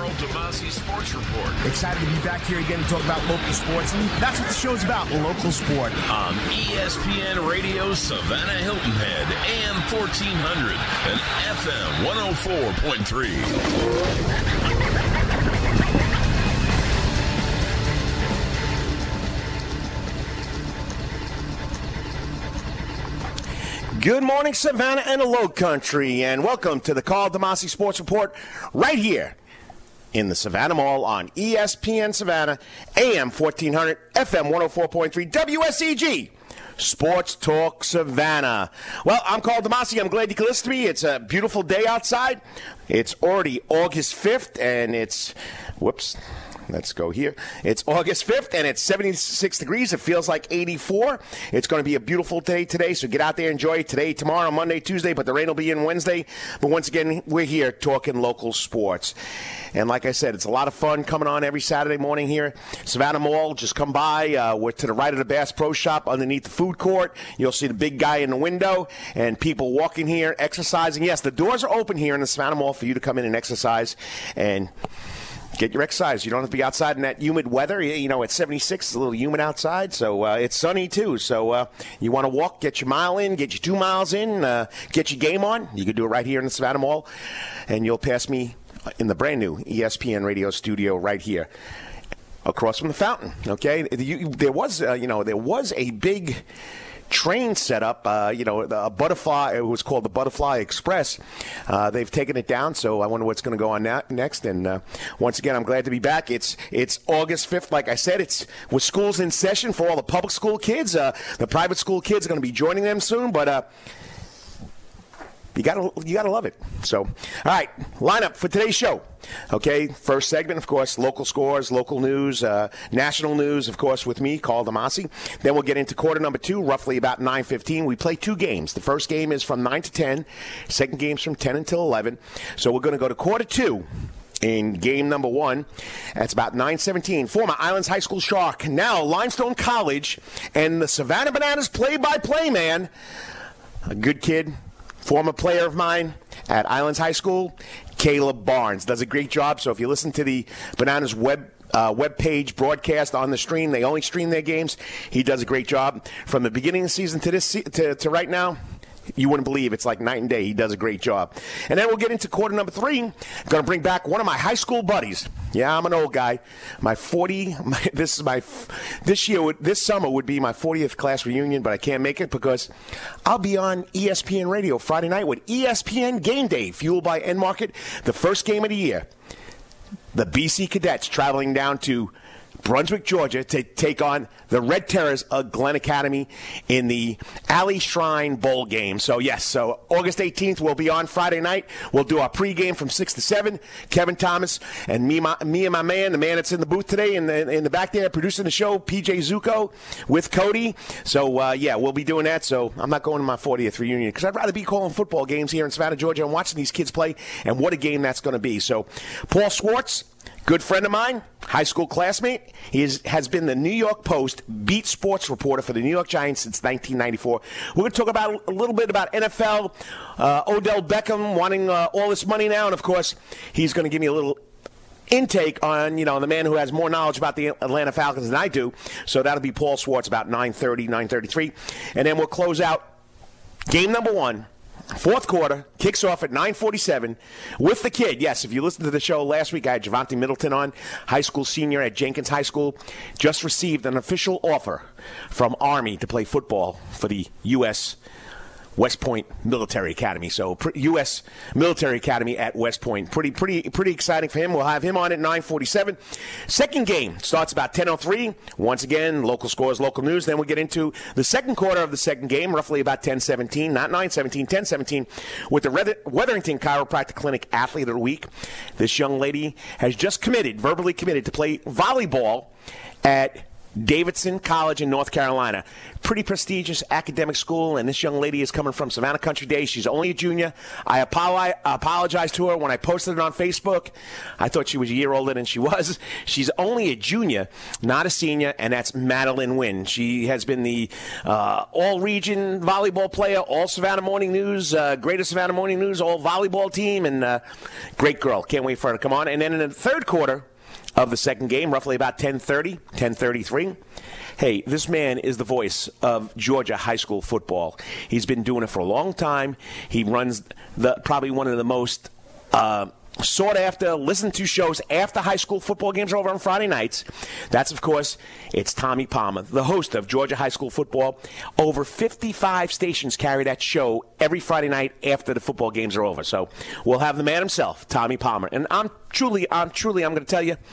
Carl DeMasi Sports Report. Excited to be back here again to talk about local sports, and that's what the show's about, local sport. On ESPN Radio Savannah Hilton Head, AM 1400 and FM 104.3. Good morning, Savannah and the Low Country, and welcome to the Carl DeMasi Sports Report right here in the Savannah Mall on ESPN Savannah, AM 1400, FM 104.3, WSEG, Sports Talk Savannah. Well, I'm Carl DeMasi. I'm glad you can listen to me. It's a beautiful day outside. It's already August 5th, and it's, let's go here. It's August 5th, and it's 76 degrees. It feels like 84. It's going to be a beautiful day today, so get out there, enjoy it today, tomorrow, Monday, Tuesday, but the rain will be in Wednesday. But once again, we're here talking local sports. And like I said, it's a lot of fun coming on every Saturday morning here. Savannah Mall, just come by. We're to the right of the Bass Pro Shop underneath the food court. You'll see the big guy in the window and people walking here, exercising. Yes, the doors are open here in the Savannah Mall for you to come in and exercise and get your exercise. You don't have to be outside in that humid weather. You know, it's 76. It's a little humid outside, so it's sunny, too. So you want to walk, get your mile in, get your 2 miles in, get your game on. You can do it right here in the Savannah Mall, and you'll pass me in the brand-new ESPN radio studio right here across from the fountain, okay? There was a big train set up, a butterfly. It was called the Butterfly Express. They've taken it down, so I wonder what's going to go on next. And once again, I'm glad to be back. It's August 5th, like I said. It's with schools in session for all the public school kids. The private school kids are going to be joining them soon, but you gotta love it. So, all right, lineup for today's show. Okay, first segment, of course, local scores, local news, national news, of course, with me, Carl DeMasi. Then we'll get into quarter number 2, roughly about 9:15. We play 2 games. The first game is from 9 to 10. Second game's from 10 until 11. So we're going to go to quarter 2 in game number 1. That's about 9:17. Former Islands High School Shark, now Limestone College, and the Savannah Bananas play-by-play man, a good kid, former player of mine at Islands High School, Caleb Barnes. Does a great job. So if you listen to the Bananas web page broadcast on the stream, they only stream their games. He does a great job. From the beginning of the season to this to right now, you wouldn't believe it's like night and day. He does a great job. And then we'll get into quarter number 3. I'm going to bring back one of my high school buddies. Yeah, I'm an old guy. This summer would be my 40th class reunion, but I can't make it because I'll be on ESPN Radio Friday night with ESPN Game Day, fueled by N-Market, the first game of the year. The BC Cadets traveling down to Brunswick, Georgia, to take on the Red Terrors of Glen Academy in the Alley Shrine Bowl game. So, yes, so August 18th, we'll be on Friday night. We'll do our pregame from 6 to 7. Kevin Thomas and me and my man, the man that's in the booth today in the back there, producing the show, PJ Zuko, with Cody. So, we'll be doing that. So, I'm not going to my 40th reunion because I'd rather be calling football games here in Savannah, Georgia, and watching these kids play, and what a game that's going to be. So, Paul Schwartz, good friend of mine, high school classmate. He has been the New York Post beat sports reporter for the New York Giants since 1994. We're going to talk about a little bit about NFL, Odell Beckham wanting all this money now, and, of course, he's going to give me a little intake on, the man who has more knowledge about the Atlanta Falcons than I do. So that'll be Paul Schwartz about 9:30, 9:33. And then we'll close out game number 1. Fourth quarter kicks off at 9:47 with the kid. Yes, if you listened to the show last week, I had Javante Middleton on, high school senior at Jenkins High School. Just received an official offer from Army to play football for the U.S. West Point Military Academy. So U.S. Military Academy at West Point. Pretty exciting for him. We'll have him on at 9:47. Second game starts about 10:03. Once again, local scores, local news. Then we'll get into the second quarter of the second game, roughly about 10:17, not 9:17, 10:17, with the Wetherington Chiropractic Clinic Athlete of the Week. This young lady has just verbally committed to play volleyball at Davidson College in North Carolina. Pretty prestigious academic school, and this young lady is coming from Savannah Country Day. She's only a junior. I apologized to her when I posted it on Facebook. I thought she was a year older than she was. She's only a junior, not a senior, and that's Madeline Wynn. She has been the all-region volleyball player, all Savannah Morning News, Greater Savannah Morning News, all volleyball team, and great girl. Can't wait for her to come on. And then in the third quarter of the second game, roughly about 10:30, 10:33. Hey, this man is the voice of Georgia high school football. He's been doing it for a long time. He runs probably one of the most sought after, listened to shows after high school football games are over on Friday nights. That's, of course, it's Tommy Palmer, the host of Georgia High School Football. Over 55 stations carry that show every Friday night after the football games are over. So we'll have the man himself, Tommy Palmer. And I'm going to tell you,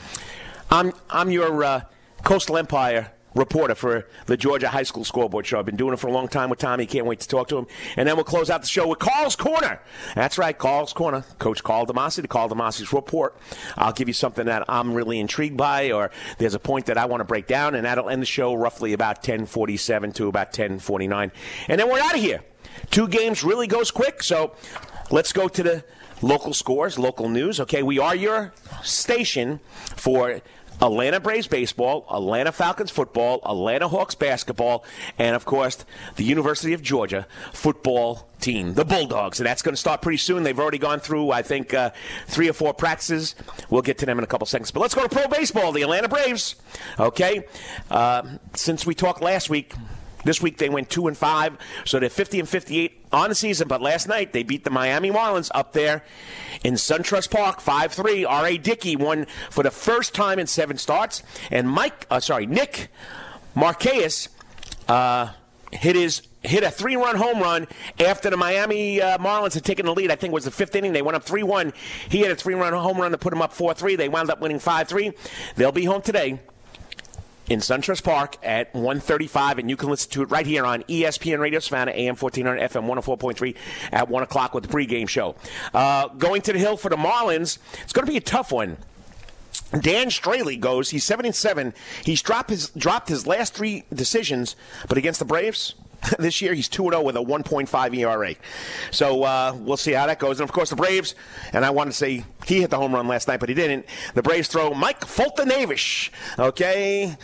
I'm your Coastal Empire reporter for the Georgia High School Scoreboard Show. I've been doing it for a long time with Tommy. Can't wait to talk to him. And then we'll close out the show with Carl's Corner. That's right, Carl's Corner. Coach Carl DeMasi, the Carl DeMasi's Report. I'll give you something that I'm really intrigued by, or there's a point that I want to break down, and that'll end the show roughly about 10:47 to about 10:49. And then we're out of here. 2 games really goes quick, so let's go to the local scores, local news. Okay, we are your station for Atlanta Braves baseball, Atlanta Falcons football, Atlanta Hawks basketball, and, of course, the University of Georgia football team, the Bulldogs. And that's going to start pretty soon. They've already gone through, I think, 3 or 4 practices. We'll get to them in a couple seconds. But let's go to pro baseball, the Atlanta Braves. Okay, since we talked last week, this week they went 2-5, so they're 50-58 on the season. But last night they beat the Miami Marlins up there in SunTrust Park, 5-3. R.A. Dickey won for the first time in 7 starts, and Nick Markakis hit a 3-run home run after the Miami Marlins had taken the lead. I think it was the 5th inning. They went up 3-1. He had a 3-run home run to put them up 4-3. They wound up winning 5-3. They'll be home today in SunTrust Park at 1:35, and you can listen to it right here on ESPN Radio Savannah, AM 1400, FM 104.3 at 1 o'clock with the pregame show. Going to the Hill for the Marlins, it's going to be a tough one. Dan Straley goes. He's 7-7. He's dropped his last 3 decisions, but against the Braves this year, he's 2-0 with a 1.5 ERA. So we'll see how that goes. And, of course, the Braves, and I wanted to say he hit the home run last night, but he didn't. The Braves throw Mike Foltynewicz, okay?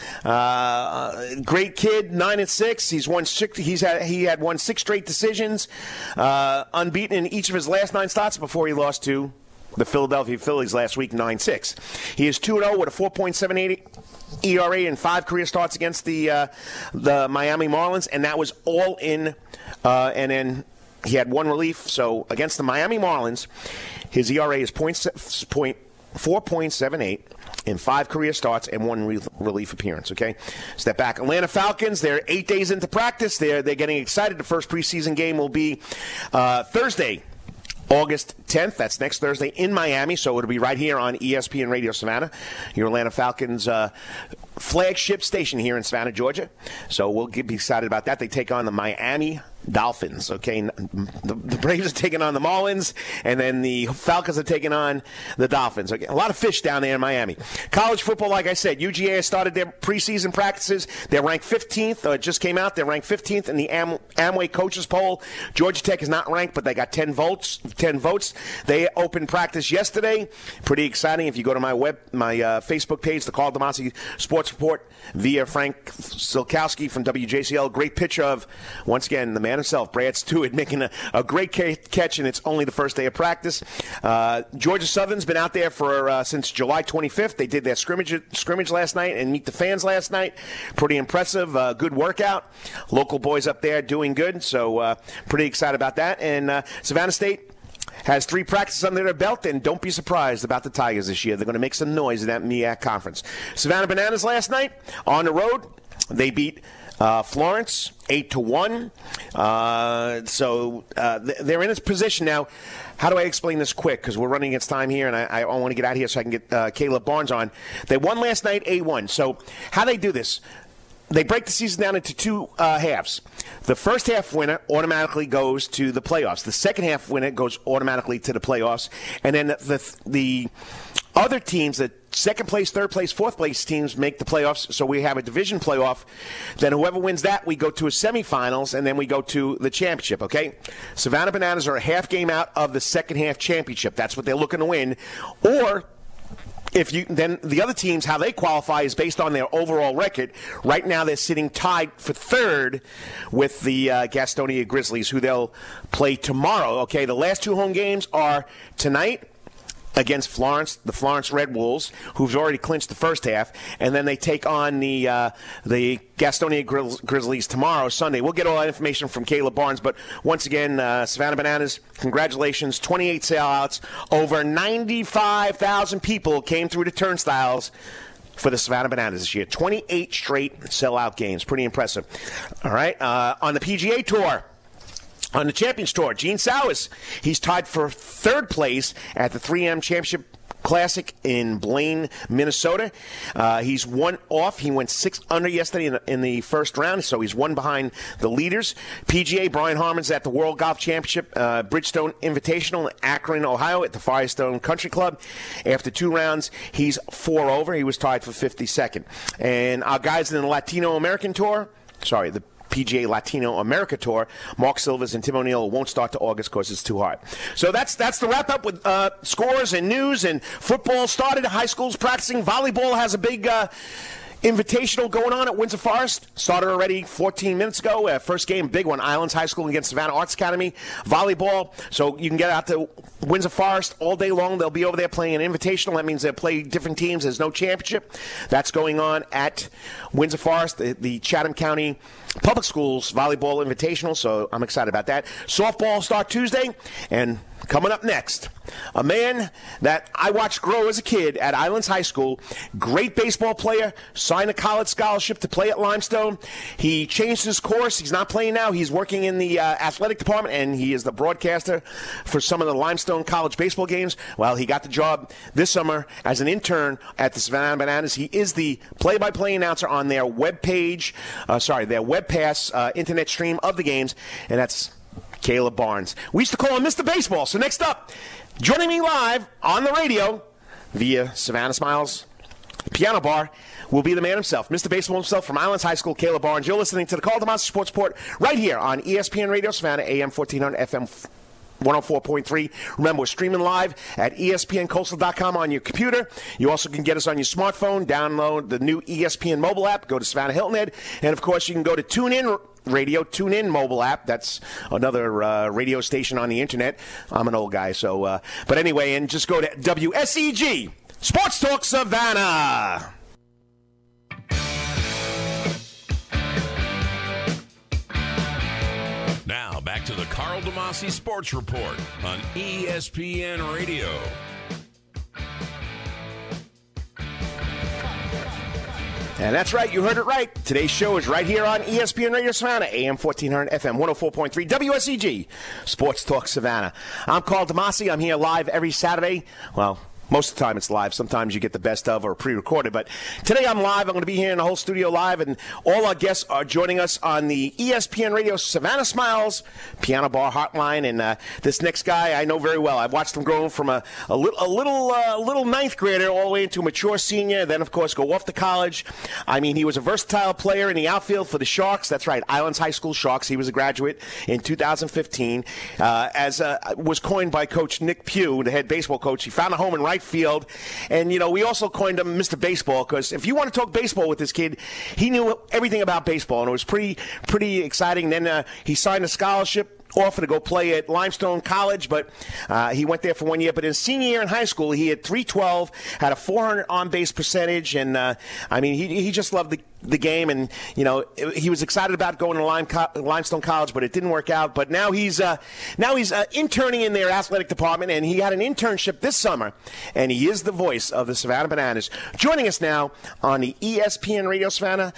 Great kid, 9-6. He's won 6. He had won 6 straight decisions, unbeaten in each of his last 9 starts before he lost to the Philadelphia Phillies last week, 9-6. He is 2-0 with a 4.78 ERA in 5 career starts against the Miami Marlins, and that was all in. And then he had 1 relief. So against the Miami Marlins, his ERA is 4.78 in 5 career starts and 1 relief appearance. Okay, step back. Atlanta Falcons. They're 8 days into practice. They're getting excited. The first preseason game will be Thursday, August 10th. That's next Thursday in Miami, so it'll be right here on ESPN Radio Savannah, your Atlanta Falcons flagship station here in Savannah, Georgia. So we'll be excited about that. They take on the Miami Dolphins, okay? The Braves are taking on the Marlins, and then the Falcons are taking on the Dolphins. Okay? A lot of fish down there in Miami. College football, like I said, UGA has started their preseason practices. They're ranked 15th. It just came out. They're ranked 15th in the Amway coaches poll. Georgia Tech is not ranked, but they got 10 votes. They opened practice yesterday. Pretty exciting. If you go to my Facebook page, the Carl DeMasi Sports Report, via Frank Silkowski from WJCL. Great picture of, once again, the man himself, Brad Stewart, making a great catch, and it's only the first day of practice. Georgia Southern's been out there for since July 25th. They did their scrimmage last night and meet the fans last night. Pretty impressive. Good workout. Local boys up there doing good, so pretty excited about that. And Savannah State has 3 practices under their belt, and don't be surprised about the Tigers this year. They're going to make some noise in that MEAC conference. Savannah Bananas last night on the road. They beat Florence 8-1. So they're in this position now. How do I explain this quick? Because we're running against time here, and I want to get out of here so I can get Caleb Barnes on. They won last night 8-1. So how do they do this? They break the season down into 2 halves. The first half winner automatically goes to the playoffs. The second half winner goes automatically to the playoffs. And then the other teams that second place, third place, fourth place teams make the playoffs. So we have a division playoff. Then whoever wins that, we go to a semifinals, and then we go to the championship, okay? Savannah Bananas are a half game out of the second half championship. That's what they're looking to win. Or then the other teams, how they qualify is based on their overall record. Right now they're sitting tied for third with the Gastonia Grizzlies, who they'll play tomorrow. Okay, the last two home games are tonight against Florence, the Florence Red Wolves, who've already clinched the first half, and then they take on the Gastonia Grizzlies tomorrow, Sunday. We'll get all that information from Caleb Barnes, but once again, Savannah Bananas, congratulations, 28 sellouts. Over 95,000 people came through the turnstiles for the Savannah Bananas this year. 28 straight sellout games. Pretty impressive. All right, on the PGA Tour, on the Champions Tour, Gene Sowers, he's tied for third place at the 3M Championship Classic in Blaine, Minnesota. He's one off. He went 6 under yesterday in the first round, so he's one behind the leaders. PGA, Brian Harmon's at the World Golf Championship, Bridgestone Invitational in Akron, Ohio, at the Firestone Country Club. After 2 rounds, he's 4 over. He was tied for 52nd. And our guys in the Latino American Tour, the PGA Latino America Tour, Mark Silvers and Tim O'Neill won't start to August because it's too hard. So that's the wrap-up with scores and news, and football started. High school's practicing. Volleyball has a big invitational going on at Windsor Forest. Started already 14 minutes ago. First game, big one, Islands High School against Savannah Arts Academy. Volleyball, so you can get out to Windsor Forest all day long. They'll be over there playing an invitational. That means they'll play different teams. There's no championship. That's going on at Windsor Forest, the Chatham County Public Schools Volleyball Invitational, so I'm excited about that. Softball start Tuesday, and coming up next, a man that I watched grow as a kid at Islands High School, great baseball player, signed a college scholarship to play at Limestone. He changed his course. He's not playing now. He's working in the athletic department, and he is the broadcaster for some of the Limestone College baseball games. Well, he got the job this summer as an intern at the Savannah Bananas. He is the play-by-play announcer on their webpage, their WebPass internet stream of the games, and that's Caleb Barnes. We used to call him Mr. Baseball. So next up, joining me live on the radio via Savannah Smiles Piano Bar will be the man himself, Mr. Baseball himself from Islands High School, Caleb Barnes. You're listening to the Call of the Sports Report right here on ESPN Radio Savannah, AM 1400, FM 104.3. Remember, we're streaming live at ESPNCoastal.com on your computer. You also can get us on your smartphone. Download the new ESPN mobile app. Go to Savannah Hilton Head. And, of course, you can go to TuneIn Radio, TuneIn mobile app. That's another radio station on the Internet. I'm an old guy, so. But anyway, and just go to WSEG, Sports Talk Savannah. Now, back to the Carl DeMasi Sports Report on ESPN Radio. And that's right, you heard it right. Today's show is right here on ESPN Radio Savannah, AM 1400, FM 104.3, WSEG, Sports Talk Savannah. I'm Carl DeMasi. I'm here live every Saturday. Well, most of the time it's live. Sometimes you get the best of or pre-recorded. But today I'm live. I'm going to be here in the whole studio live. And all our guests are joining us on the ESPN Radio Savannah Smiles Piano Bar Hotline. And this next guy I know very well. I've watched him grow from a little ninth grader all the way into a mature senior. Then, of course, go off to college. I mean, he was a versatile player in the outfield for the Sharks. That's right, Islands High School Sharks. He was a graduate in 2015. As was coined by Coach Nick Pugh, the head baseball coach. He found a home in right field, and we also coined him Mr. Baseball, because if you want to talk baseball with this kid, he knew everything about baseball, and it was pretty exciting. Then he signed a scholarship offer to go play at Limestone College, but he went there for 1 year. But in his senior year in high school, he had .312, had a .400 on-base percentage, and I mean, he just loved the game, and he was excited about going to Limestone College, but it didn't work out. But now he's interning in their athletic department, and he had an internship this summer, and he is the voice of the Savannah Bananas. Joining us now on the ESPN Radio Savannah,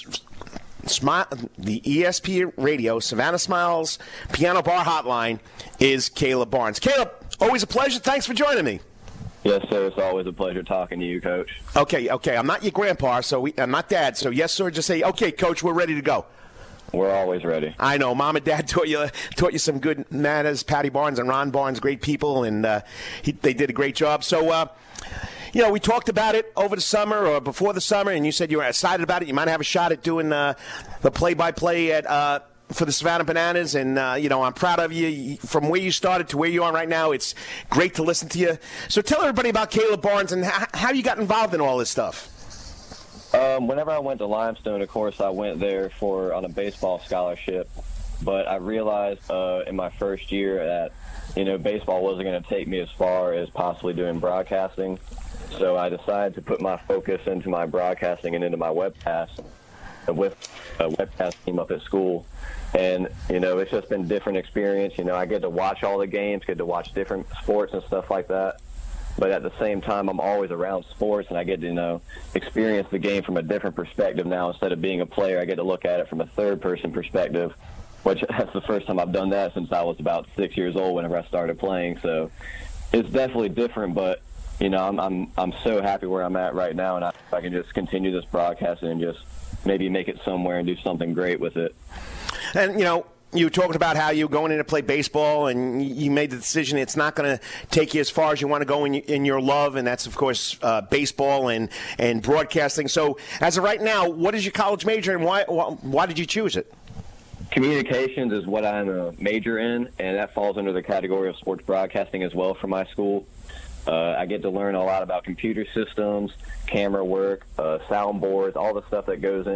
the ESPN Radio Savannah Smiles Piano Bar Hotline, is Caleb Barnes. Caleb, always a pleasure. Thanks for joining me. Yes, sir. It's always a pleasure talking to you, Coach. Okay. I'm not your grandpa, so I'm not Dad. So yes, sir. Just say, okay, Coach, we're ready to go. We're always ready. I know. Mom and Dad taught you some good manners. Patty Barnes and Ron Barnes, great people, and they did a great job. So we talked about it over the summer or before the summer, and you said you were excited about it. You might have a shot at doing the play-by-play for the Savannah Bananas, and I'm proud of you from where you started to where you are right now. It's great to listen to you. So tell everybody about Caleb Barnes and how you got involved in all this stuff. Whenever I went to Limestone, of course, I went there on a baseball scholarship, but I realized in my first year that baseball wasn't going to take me as far as possibly doing broadcasting. So I decided to put my focus into my broadcasting and into my webcast with a webcast team up at school. And, it's just been a different experience. I get to watch all the games, get to watch different sports and stuff like that. But at the same time, I'm always around sports, and I get to, experience the game from a different perspective now. Instead of being a player, I get to look at it from a third-person perspective, which that's the first time I've done that since I was about 6 years old whenever I started playing. So it's definitely different, but I'm so happy where I'm at right now, and I can just continue this broadcasting and just maybe make it somewhere and do something great with it. And you were talking about how you were going in to play baseball, and you made the decision it's not going to take you as far as you want to go in your love, and that's, of course, baseball and broadcasting. So as of right now, what is your college major, and why did you choose it? Communications is what I'm a major in, and that falls under the category of sports broadcasting as well for my school. I get to learn a lot about computer systems, camera work, soundboards, all the stuff that goes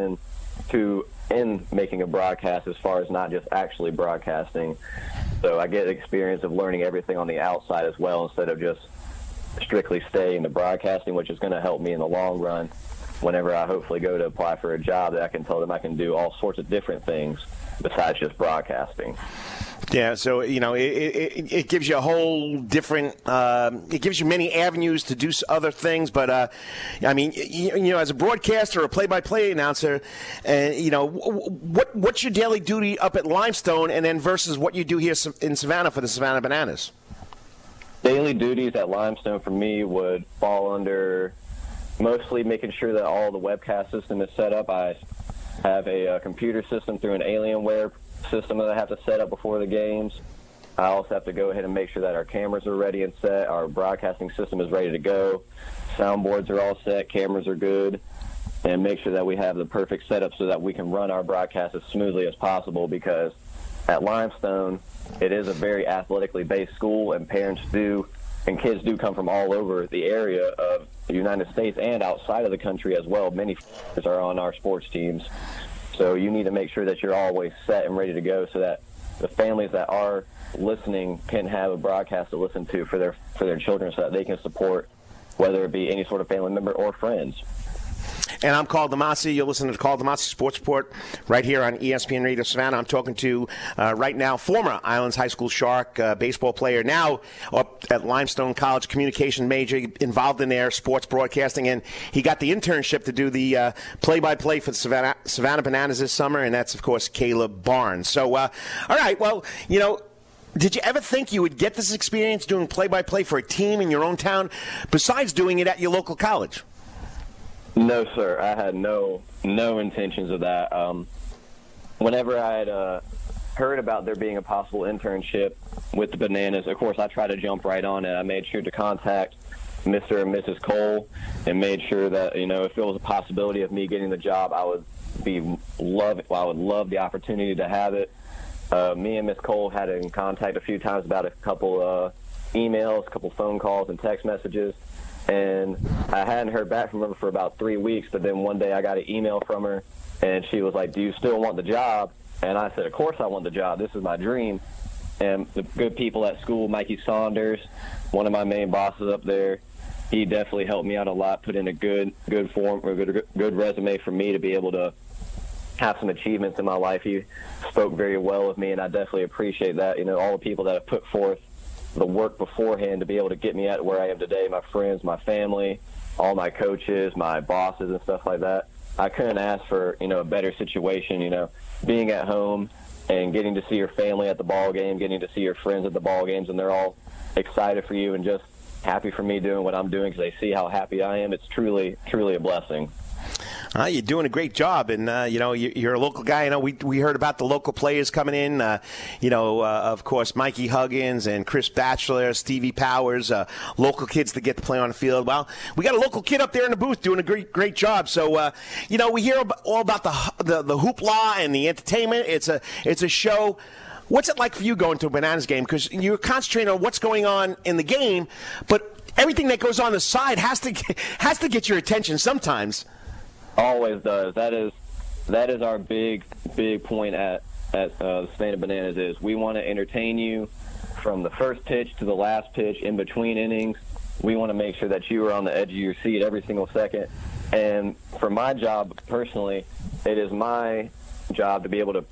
in making a broadcast as far as not just actually broadcasting. So I get experience of learning everything on the outside as well instead of just strictly staying to broadcasting, which is going to help me in the long run whenever I hopefully go to apply for a job that I can tell them I can do all sorts of different things besides just broadcasting. Yeah, so, it gives you a whole different it gives you many avenues to do other things. But, as a broadcaster or a play-by-play announcer, what's your daily duty up at Limestone and then versus what you do here in Savannah for the Savannah Bananas? Daily duties at Limestone for me would fall under mostly making sure that all the webcast system is set up. I have a computer system through an Alienware system that I have to set up before the games. I also have to go ahead and make sure that our cameras are ready and set, our broadcasting system is ready to go, soundboards are all set, cameras are good, and make sure that we have the perfect setup so that we can run our broadcast as smoothly as possible, because at Limestone, it is a very athletically based school, and parents do and kids do come from all over the area of the United States and outside of the country as well. Many are on our sports teams. So you need to make sure that you're always set and ready to go so that the families that are listening can have a broadcast to listen to for their children so that they can support, whether it be any sort of family member or friends. And I'm Carl DeMasi. You're listening to Carl DeMasi Sports Report right here on ESPN Radio Savannah. I'm talking to, right now, former Islands High School Shark baseball player, now up at Limestone College, communication major, involved in their sports broadcasting. And he got the internship to do the play-by-play for the Savannah Bananas this summer, and that's, of course, Caleb Barnes. So, all right, well, did you ever think you would get this experience doing play-by-play for a team in your own town besides doing it at your local college? No, sir. I had no intentions of that. Whenever I had heard about there being a possible internship with the Bananas, of course, I tried to jump right on it. I made sure to contact Mr. and Mrs. Cole and made sure that, if there was a possibility of me getting the job, I would love the opportunity to have it. Me and Miss Cole had in contact a few times about a couple emails, a couple phone calls, and text messages. And I hadn't heard back from her for about 3 weeks, but then one day I got an email from her, and she was like, "Do you still want the job?" And I said, "Of course I want the job. This is my dream." And the good people at school, Mikey Saunders, one of my main bosses up there, he definitely helped me out a lot, put in a good form, or good resume for me to be able to have some achievements in my life. He spoke very well of me, and I definitely appreciate that. All the people that have put forth the work beforehand to be able to get me at where I am today, my friends, my family, all my coaches, my bosses and stuff like that. I couldn't ask for, a better situation, being at home and getting to see your family at the ball game, getting to see your friends at the ball games, and they're all excited for you and just happy for me doing what I'm doing because they see how happy I am. It's truly, truly a blessing. You're doing a great job, and you're a local guy. We heard about the local players coming in. Of course, Mikey Huggins and Chris Batchelor, Stevie Powers, local kids that get to play on the field. Well, we got a local kid up there in the booth doing a great job. So we hear all about the hoopla and the entertainment. It's a show. What's it like for you going to a Bananas game? Because you're concentrating on what's going on in the game, but everything that goes on the side has to get your attention sometimes. Always does. That is our big point at the Savannah Bananas is we want to entertain you from the first pitch to the last pitch, in between innings. We want to make sure that you are on the edge of your seat every single second. And for my job personally, it is my job to be able to,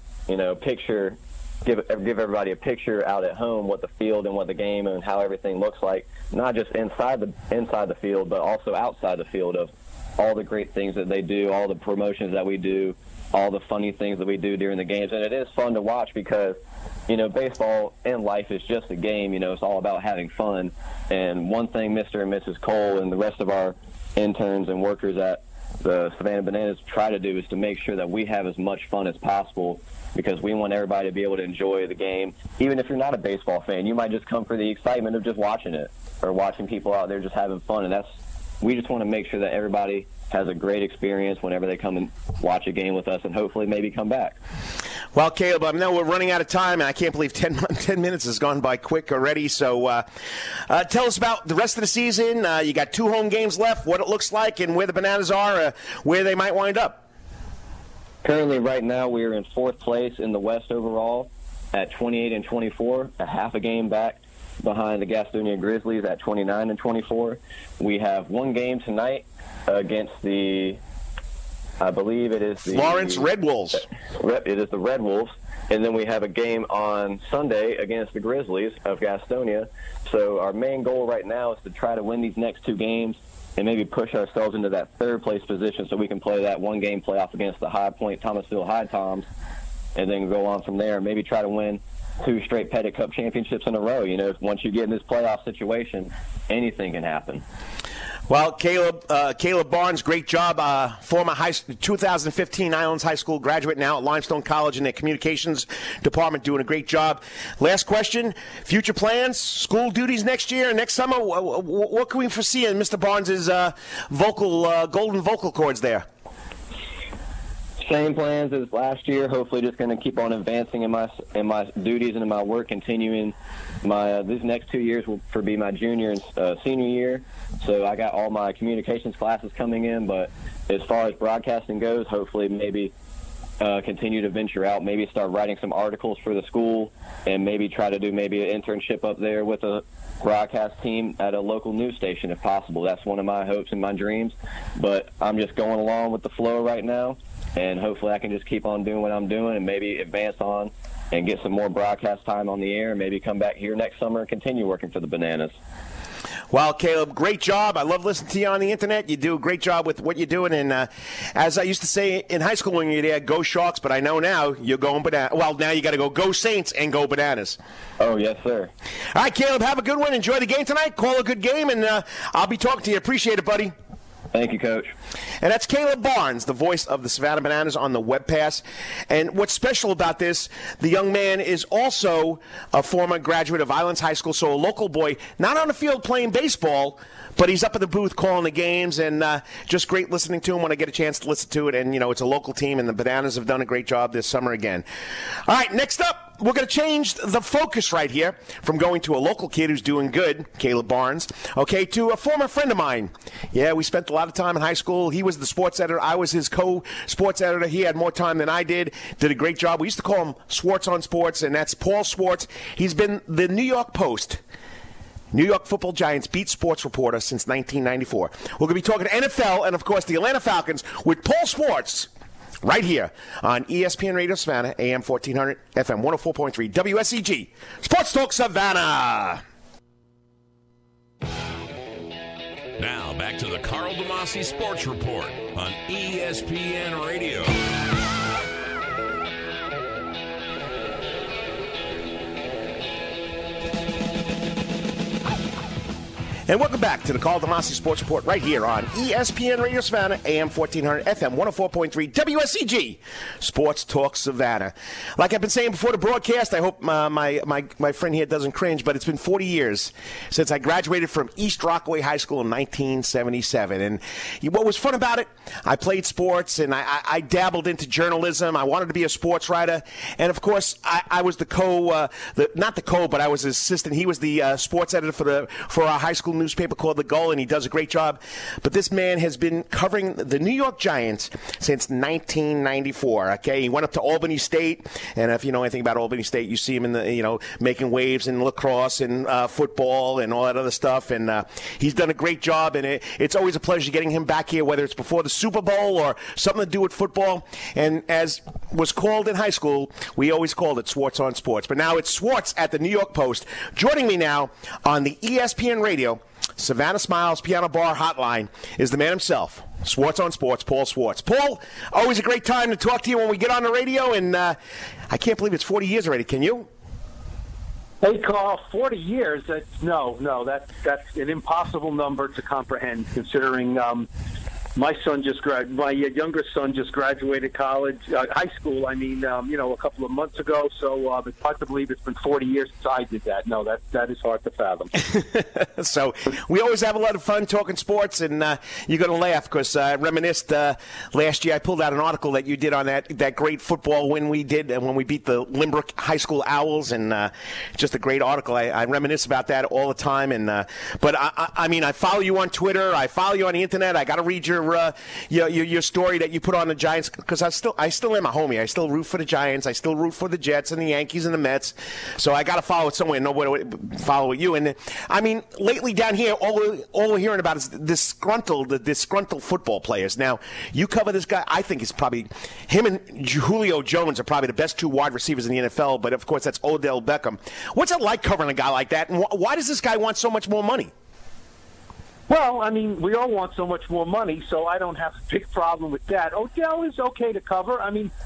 give everybody a picture out at home what the field and what the game and how everything looks like, not just inside the field, but also outside the field, of all the great things that they do, all the promotions that we do, all the funny things that we do during the games. And it is fun to watch because, baseball and life is just a game. It's all about having fun. And one thing Mr. and Mrs. Cole and the rest of our interns and workers at the Savannah Bananas try to do is to make sure that we have as much fun as possible, because we want everybody to be able to enjoy the game. Even if you're not a baseball fan, you might just come for the excitement of just watching it or watching people out there just having fun. And we just want to make sure that everybody has a great experience whenever they come and watch a game with us, and hopefully maybe come back. Well, Caleb, I know we're running out of time, and I can't believe 10 minutes has gone by quick already. So tell us about the rest of the season. You got 2 home games left, what it looks like, and where the Bananas are, where they might wind up. Currently, right now, we are in 4th place in the West overall at 28-24, a half a game back behind the Gastonia Grizzlies at 29-24. We have 1 game tonight against I believe it is the Florence Red Wolves. It is the Red Wolves. And then we have a game on Sunday against the Grizzlies of Gastonia. So our main goal right now is to try to win these next 2 games and maybe push ourselves into that 3rd place position so we can play that 1-game playoff against the High Point Thomasville High Toms, and then go on from there. Maybe try to win 2 straight Pettit Cup championships in a row. Once you get in this playoff situation, anything can happen. Well, Caleb Barnes, great job. Former 2015 Islands High School graduate, now at Limestone College in their communications department, doing a great job. Last question, future plans, school duties next year, next summer. What can we foresee in Mr. Barnes' golden vocal cords there? Same plans as last year. Hopefully just going to keep on advancing in my duties and in my work, continuing these next 2 years will be my junior and senior year. So I got all my communications classes coming in, but as far as broadcasting goes, hopefully maybe continue to venture out, maybe start writing some articles for the school, and maybe try to do maybe an internship up there with a broadcast team at a local news station if possible. That's one of my hopes and my dreams, but I'm just going along with the flow right now, and hopefully I can just keep on doing what I'm doing and maybe advance on and get some more broadcast time on the air, and maybe come back here next summer and continue working for the Bananas. Well, Caleb, great job. I love listening to you on the internet. You do a great job with what you're doing. And as I used to say in high school when you were there, go Sharks, but I know now you're going Bananas. Well, now you got to go Saints and go Bananas. Oh, yes, sir. All right, Caleb, have a good one. Enjoy the game tonight. Call a good game, and I'll be talking to you. Appreciate it, buddy. Thank you, Coach. And that's Caleb Barnes, the voice of the Savannah Bananas on the Web Pass. And what's special about this, the young man is also a former graduate of Islands High School, so a local boy, not on the field playing baseball, but he's up at the booth calling the games, and just great listening to him when I get a chance to listen to it. And, it's a local team, and the Bananas have done a great job this summer again. All right, next up, we're going to change the focus right here from going to a local kid who's doing good, Caleb Barnes, to a former friend of mine. Yeah, we spent a lot of time in high school. He was the sports editor. I was his co-sports editor. He had more time than I did a great job. We used to call him Swartz on Sports, and that's Paul Swartz. He's been the New York Post, New York Football Giants beat sports reporter since 1994. We're going to be talking NFL and, of course, the Atlanta Falcons with Paul Swartz right here on ESPN Radio Savannah, AM 1400, FM 104.3, WSEG, Sports Talk Savannah. Now back to the Carl DeMasi Sports Report on ESPN Radio. And welcome back to the Carl DeMasi Sports Report right here on ESPN Radio Savannah, AM 1400, FM 104.3, WSCG, Sports Talk Savannah. Like I've been saying before the broadcast, I hope my friend here doesn't cringe, but it's been 40 years since I graduated from East Rockaway High School in 1977. And what was fun about it, I played sports and I dabbled into journalism. I wanted to be a sports writer. And, of course, I was but I was his assistant. He was the sports editor for our high school newspaper called The Goal, and he does a great job. But this man has been covering the New York Giants since 1994. Okay, he went up to Albany State, and if you know anything about Albany State, you see him in the making waves in lacrosse and football and all that other stuff. And he's done a great job, and it's always a pleasure getting him back here, whether it's before the Super Bowl or something to do with football. And as was called in high school, we always called it Swartz on Sports. But now it's Swartz at the New York Post. Joining me now on the ESPN Radio Savannah Smiles Piano Bar Hotline is the man himself, Swartz on Sports, Paul Swartz. Paul, always a great time to talk to you when we get on the radio, and I can't believe it's 40 years already. Can you? Hey, Carl, 40 years? That's an impossible number to comprehend, considering my younger son just graduated high school. I mean, a couple of months ago. So it's hard to believe it's been 40 years since I did that. No, that is hard to fathom. So we always have a lot of fun talking sports, and you're going to laugh because I reminisced last year. I pulled out an article that you did on that great football win we did when we beat the Limbrook High School Owls, and just a great article. I reminisce about that all the time. And but I follow you on Twitter. I follow you on the internet. I got to read your story that you put on the Giants, because I still am a homie. I still root for the Giants. I still root for the Jets and the Yankees and the Mets. So I got to follow it somewhere. Nobody follow you. And lately down here, all we're hearing about is the disgruntled football players. Now you cover this guy. I think it's probably him and Julio Jones are probably the best two wide receivers in the NFL. But of course, that's Odell Beckham. What's it like covering a guy like that? And why does this guy want so much more money? Well, we all want so much more money, so I don't have a big problem with that. Odell is okay to cover.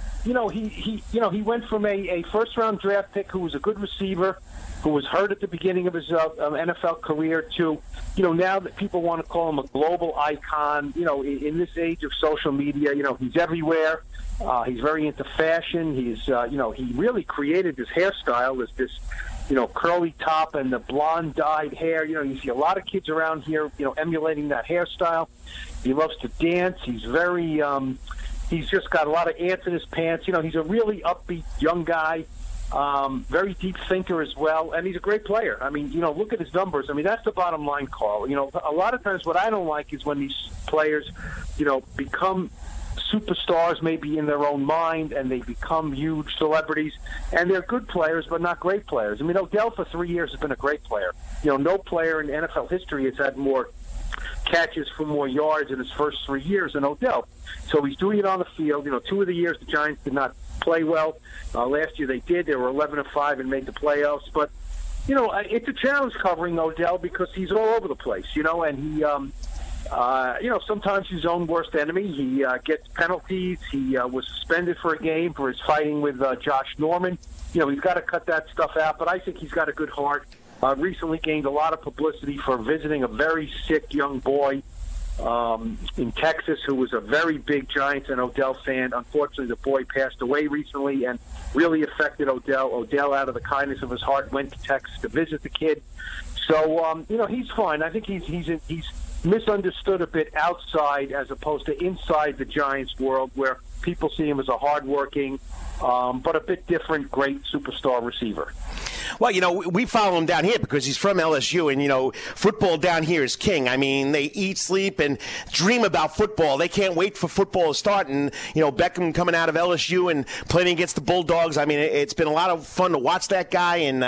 He went from a first-round draft pick who was a good receiver, who was hurt at the beginning of his NFL career, to, now that people want to call him a global icon. In this age of social media, he's everywhere. He's very into fashion. He's, he really created this hairstyle, this curly top and the blonde dyed hair. You see a lot of kids around here, emulating that hairstyle. He loves to dance. He's very, he's just got a lot of ants in his pants. He's a really upbeat young guy, very deep thinker as well, and he's a great player. Look at his numbers. That's the bottom line, Carl. A lot of times what I don't like is when these players, become superstars maybe in their own mind, and they become huge celebrities, and they're good players but not great players. Odell for 3 years has been a great player. No player in NFL history has had more catches for more yards in his first 3 years than Odell. So he's doing it on the field. 2 of the years the Giants did not play well. Last year they did. They were 11-5 and made the playoffs. But it's a challenge covering Odell because he's all over the place. And he sometimes his own worst enemy. He gets penalties. He was suspended for a game for his fighting with Josh Norman. He's got to cut that stuff out, but I think he's got a good heart. Recently gained a lot of publicity for visiting a very sick young boy in Texas who was a very big Giants and Odell fan. Unfortunately, the boy passed away recently and really affected Odell. Odell, out of the kindness of his heart, went to Texas to visit the kid. So, he's fine. I think he's misunderstood a bit outside as opposed to inside the Giants world, where people see him as a hardworking, but a bit different, great superstar receiver. Well, we follow him down here because he's from LSU, and, football down here is king. They eat, sleep, and dream about football. They can't wait for football to start. And, Beckham coming out of LSU and playing against the Bulldogs, it's been a lot of fun to watch that guy. And,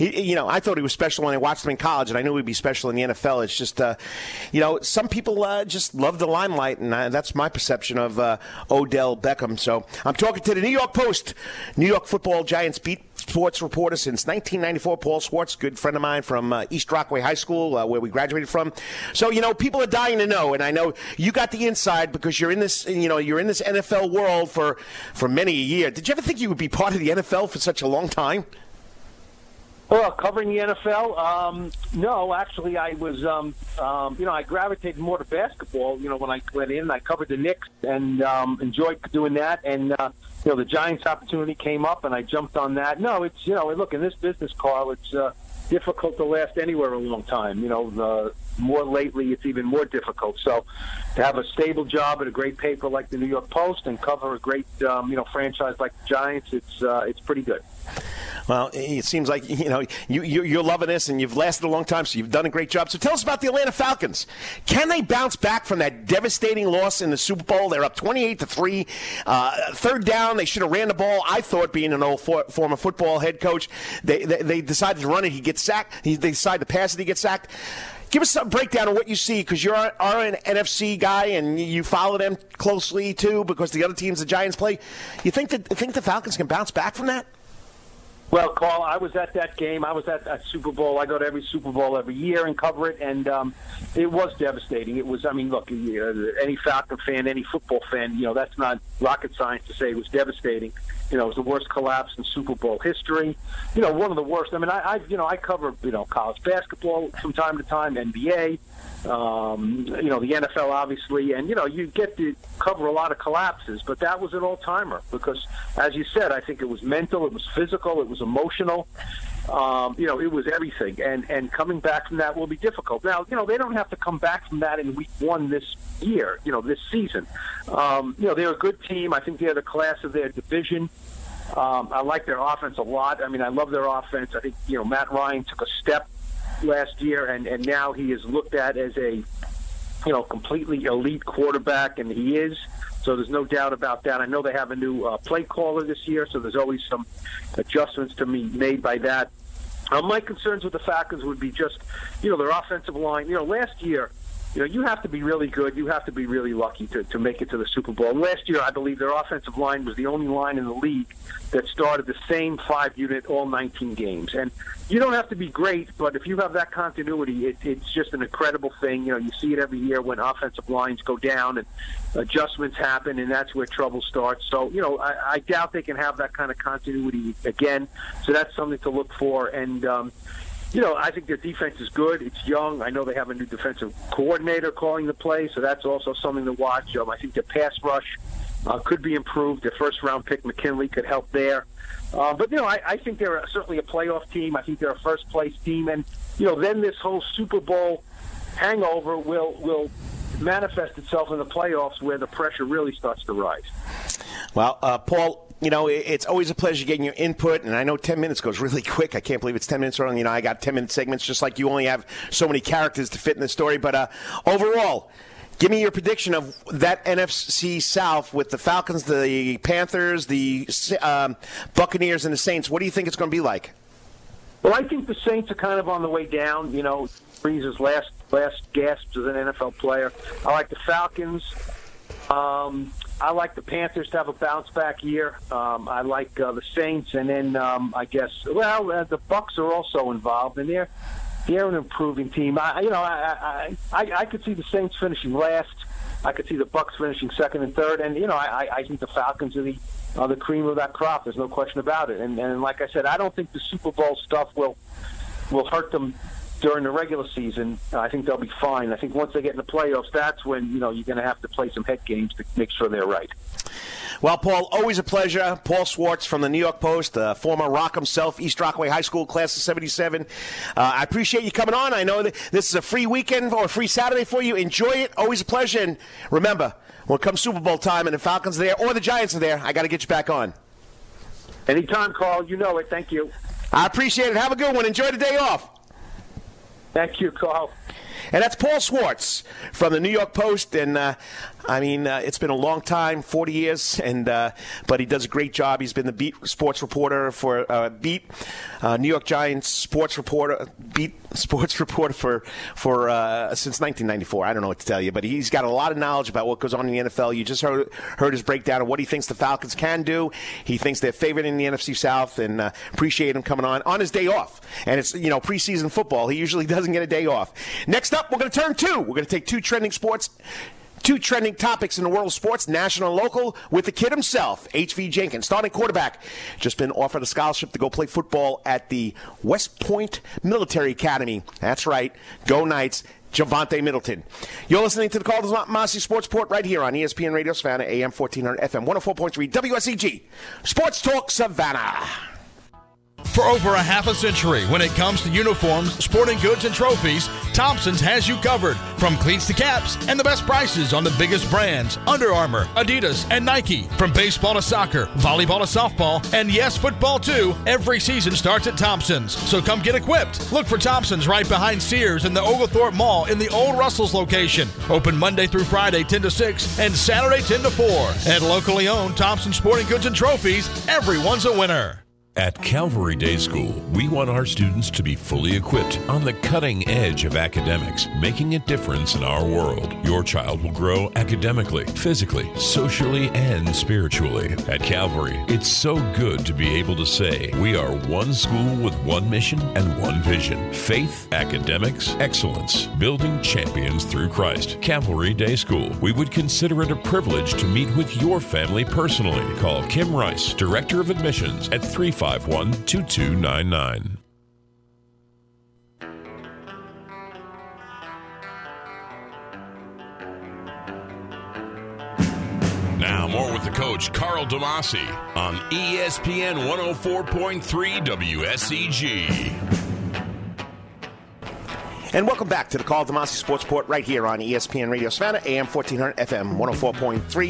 I thought he was special when I watched him in college, and I knew he'd be special in the NFL. It's just, some people just love the limelight, and that's my perception of Odell Beckham. So I'm talking to the New York Post, New York Football Giants beat sports reporter since 1994, Paul Swartz, good friend of mine from East Rockaway High School, where we graduated from. So, people are dying to know, and I know you got the inside because you're in this, you're in this NFL world for many a year. Did you ever think you would be part of the NFL for such a long time? Well, covering the NFL, no, actually, I was, I gravitated more to basketball. When I went in, I covered the Knicks and enjoyed doing that. And the Giants opportunity came up, and I jumped on that. No, it's look, in this business, Carl, it's difficult to last anywhere a long time. More lately, it's even more difficult. So, to have a stable job at a great paper like the New York Post and cover a great, franchise like the Giants, it's pretty good. Well, it seems like, you're loving this, and you've lasted a long time, so you've done a great job. So tell us about the Atlanta Falcons. Can they bounce back from that devastating loss in the Super Bowl? They're up 28-3. Third down, they should have ran the ball. I thought, being an old former football head coach, they decided to run it, he gets sacked. They decide to pass it, he gets sacked. Give us some breakdown of what you see, because you're an NFC guy and you follow them closely, too, because the other teams the Giants play. You think the Falcons can bounce back from that? Well, Carl, I was at that game. I was at that Super Bowl. I go to every Super Bowl every year and cover it, and it was devastating. It was, look, any Falcon fan, any football fan, that's not rocket science to say it was devastating. It was the worst collapse in Super Bowl history. One of the worst. I cover, college basketball from time to time, NBA, the NFL, obviously, and, you get to cover a lot of collapses, but that was an all-timer because, as you said, I think it was mental, it was physical, it was emotional. It was everything, and coming back from that will be difficult. Now, they don't have to come back from that in week one this year, this season. They're a good team. I think they're the class of their division. I like their offense a lot. I love their offense. I think, Matt Ryan took a step last year, and now he is looked at as a, completely elite quarterback, and he is. So there's no doubt about that. I know they have a new play caller this year, so there's always some adjustments to be made by that. My concerns with the Falcons would be just, their offensive line. Last year, you have to be really good. You have to be really lucky to make it to the Super Bowl. Last year, I believe their offensive line was the only line in the league that started the same 5-unit all 19 games. And you don't have to be great, but if you have that continuity, it's just an incredible thing. You see it every year when offensive lines go down and adjustments happen, and that's where trouble starts. So, I doubt they can have that kind of continuity again. So that's something to look for. And, I think their defense is good. It's young. I know they have a new defensive coordinator calling the play, so that's also something to watch. I think their pass rush could be improved. Their first-round pick, McKinley, could help there. But I think they're certainly a playoff team. I think they're a first-place team. And, then this whole Super Bowl hangover will manifest itself in the playoffs where the pressure really starts to rise. Well, Paul, it's always a pleasure getting your input, and I know 10 minutes goes really quick. I can't believe it's 10 minutes long. I got 10-minute segments, just like you only have so many characters to fit in the story. But overall, give me your prediction of that NFC South with the Falcons, the Panthers, the Buccaneers, and the Saints. What do you think it's going to be like? Well, I think the Saints are kind of on the way down. Breeze's last gasp as an NFL player. I like the Falcons. I like the Panthers to have a bounce-back year. I like the Saints, and then I guess, the Bucs are also involved, and they're an improving team. I could see the Saints finishing last. I could see the Bucs finishing second and third, and I think the Falcons are the cream of that crop. There's no question about it. And like I said, I don't think the Super Bowl stuff will hurt them during the regular season. I think they'll be fine. I think once they get in the playoffs, that's when you're going to have to play some head games to make sure they're right. Well, Paul, always a pleasure. Paul Schwartz from the New York Post, former Rock himself, East Rockaway High School, class of 77. I appreciate you coming on. I know that this is a free weekend or a free Saturday for you. Enjoy it. Always a pleasure. And remember, when it comes Super Bowl time and the Falcons are there or the Giants are there, I got to get you back on. Anytime, Carl. You know it. Thank you. I appreciate it. Have a good one. Enjoy the day off. Thank you, Carl. And that's Paul Schwartz from the New York Post. And, it's been a long time, 40 years, but he does a great job. He's been the beat sports reporter for New York Giants sports reporter, beat sports reporter for since 1994. I don't know what to tell you, but he's got a lot of knowledge about what goes on in the NFL. You just heard his breakdown of what he thinks the Falcons can do. He thinks they're favored in the NFC South, and appreciate him coming on his day off. And it's, preseason football. He usually doesn't get a day off. Next up, we're going to turn two. We're going to take two trending sports Two trending topics in the world of sports, national and local, with the kid himself, H.V. Jenkins, starting quarterback. Just been offered a scholarship to go play football at the West Point Military Academy. That's right. Go Knights. Javonte Middleton. You're listening to the Call to Mossy Sports Report right here on ESPN Radio Savannah, AM 1400 FM 104.3 WSEG. Sports Talk Savannah. For over a half a century, when it comes to uniforms, sporting goods, and trophies, Thompson's has you covered. From cleats to caps and the best prices on the biggest brands, Under Armour, Adidas, and Nike. From baseball to soccer, volleyball to softball, and yes, football too, every season starts at Thompson's. So come get equipped. Look for Thompson's right behind Sears in the Oglethorpe Mall in the Old Russell's location. Open Monday through Friday 10 to 6 and Saturday 10 to 4. At locally owned Thompson Sporting Goods and Trophies, everyone's a winner. At Calvary Day School, we want our students to be fully equipped on the cutting edge of academics, making a difference in our world. Your child will grow academically, physically, socially, and spiritually. At Calvary, it's so good to be able to say we are one school with one mission and one vision. Faith, academics, excellence, building champions through Christ. Calvary Day School. We would consider it a privilege to meet with your family personally. Call Kim Rice, Director of Admissions, at 351-2299. Now, more with the coach, Carl DeMasi, on ESPN 104.3 WSEG. And welcome back to the Carl DeMasi Sports Report right here on ESPN Radio Savannah, AM 1400 FM 104.3.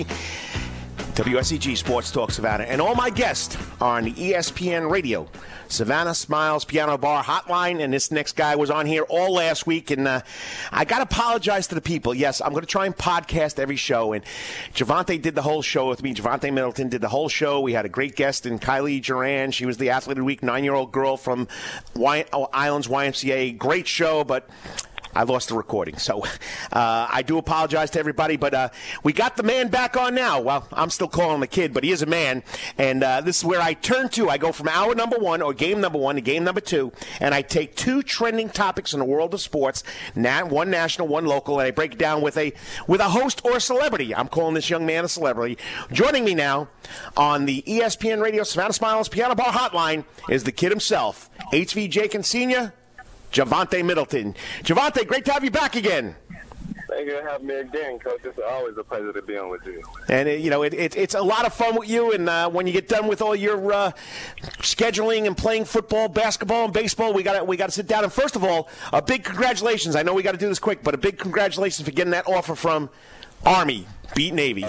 WSEG Sports Talk Savannah. And all my guests are on the ESPN Radio Savannah Smiles Piano Bar Hotline. And this next guy was on here all last week. And I got to apologize to the people. Yes, I'm going to try and podcast every show. And Javonte did the whole show with me. Javonte Middleton did the whole show. We had a great guest in Kylie Duran. She was the Athlete of the Week, 9-year-old girl from Islands YMCA. Great show, but I lost the recording. So I do apologize to everybody, but we got the man back on now. Well, I'm still calling him a kid, but he is a man. And this is where I turn to. I go from hour number one or game number one to game number two, and I take two trending topics in the world of sports, one national, one local, and I break it down with a host or a celebrity. I'm calling this young man a celebrity. Joining me now on the ESPN Radio Savannah Smiles Piano Bar Hotline is the kid himself, H.V. Jenkins Sr., Javonte Middleton. Javonte, great to have you back again. Thank you for having me again, Coach. It's always a pleasure to be on with you. And, it's a lot of fun with you. And when you get done with all your scheduling and playing football, basketball, and baseball, we got to sit down. And first of all, a big congratulations. I know we got to do this quick, but a big congratulations for getting that offer from Army. Beat Navy.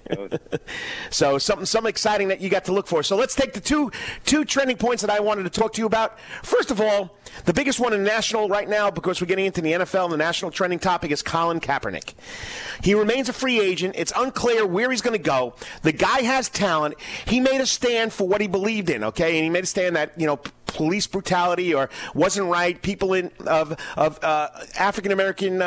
So something exciting that you got to look for. So let's take the two trending points that I wanted to talk to you about. First of all, the biggest one in the national right now, because we're getting into the NFL, and the national trending topic is Colin Kaepernick. He remains a free agent. It's unclear where he's going to go. The guy has talent. He made a stand for what he believed in, okay? And he made a stand that, police brutality or wasn't right. People of African-American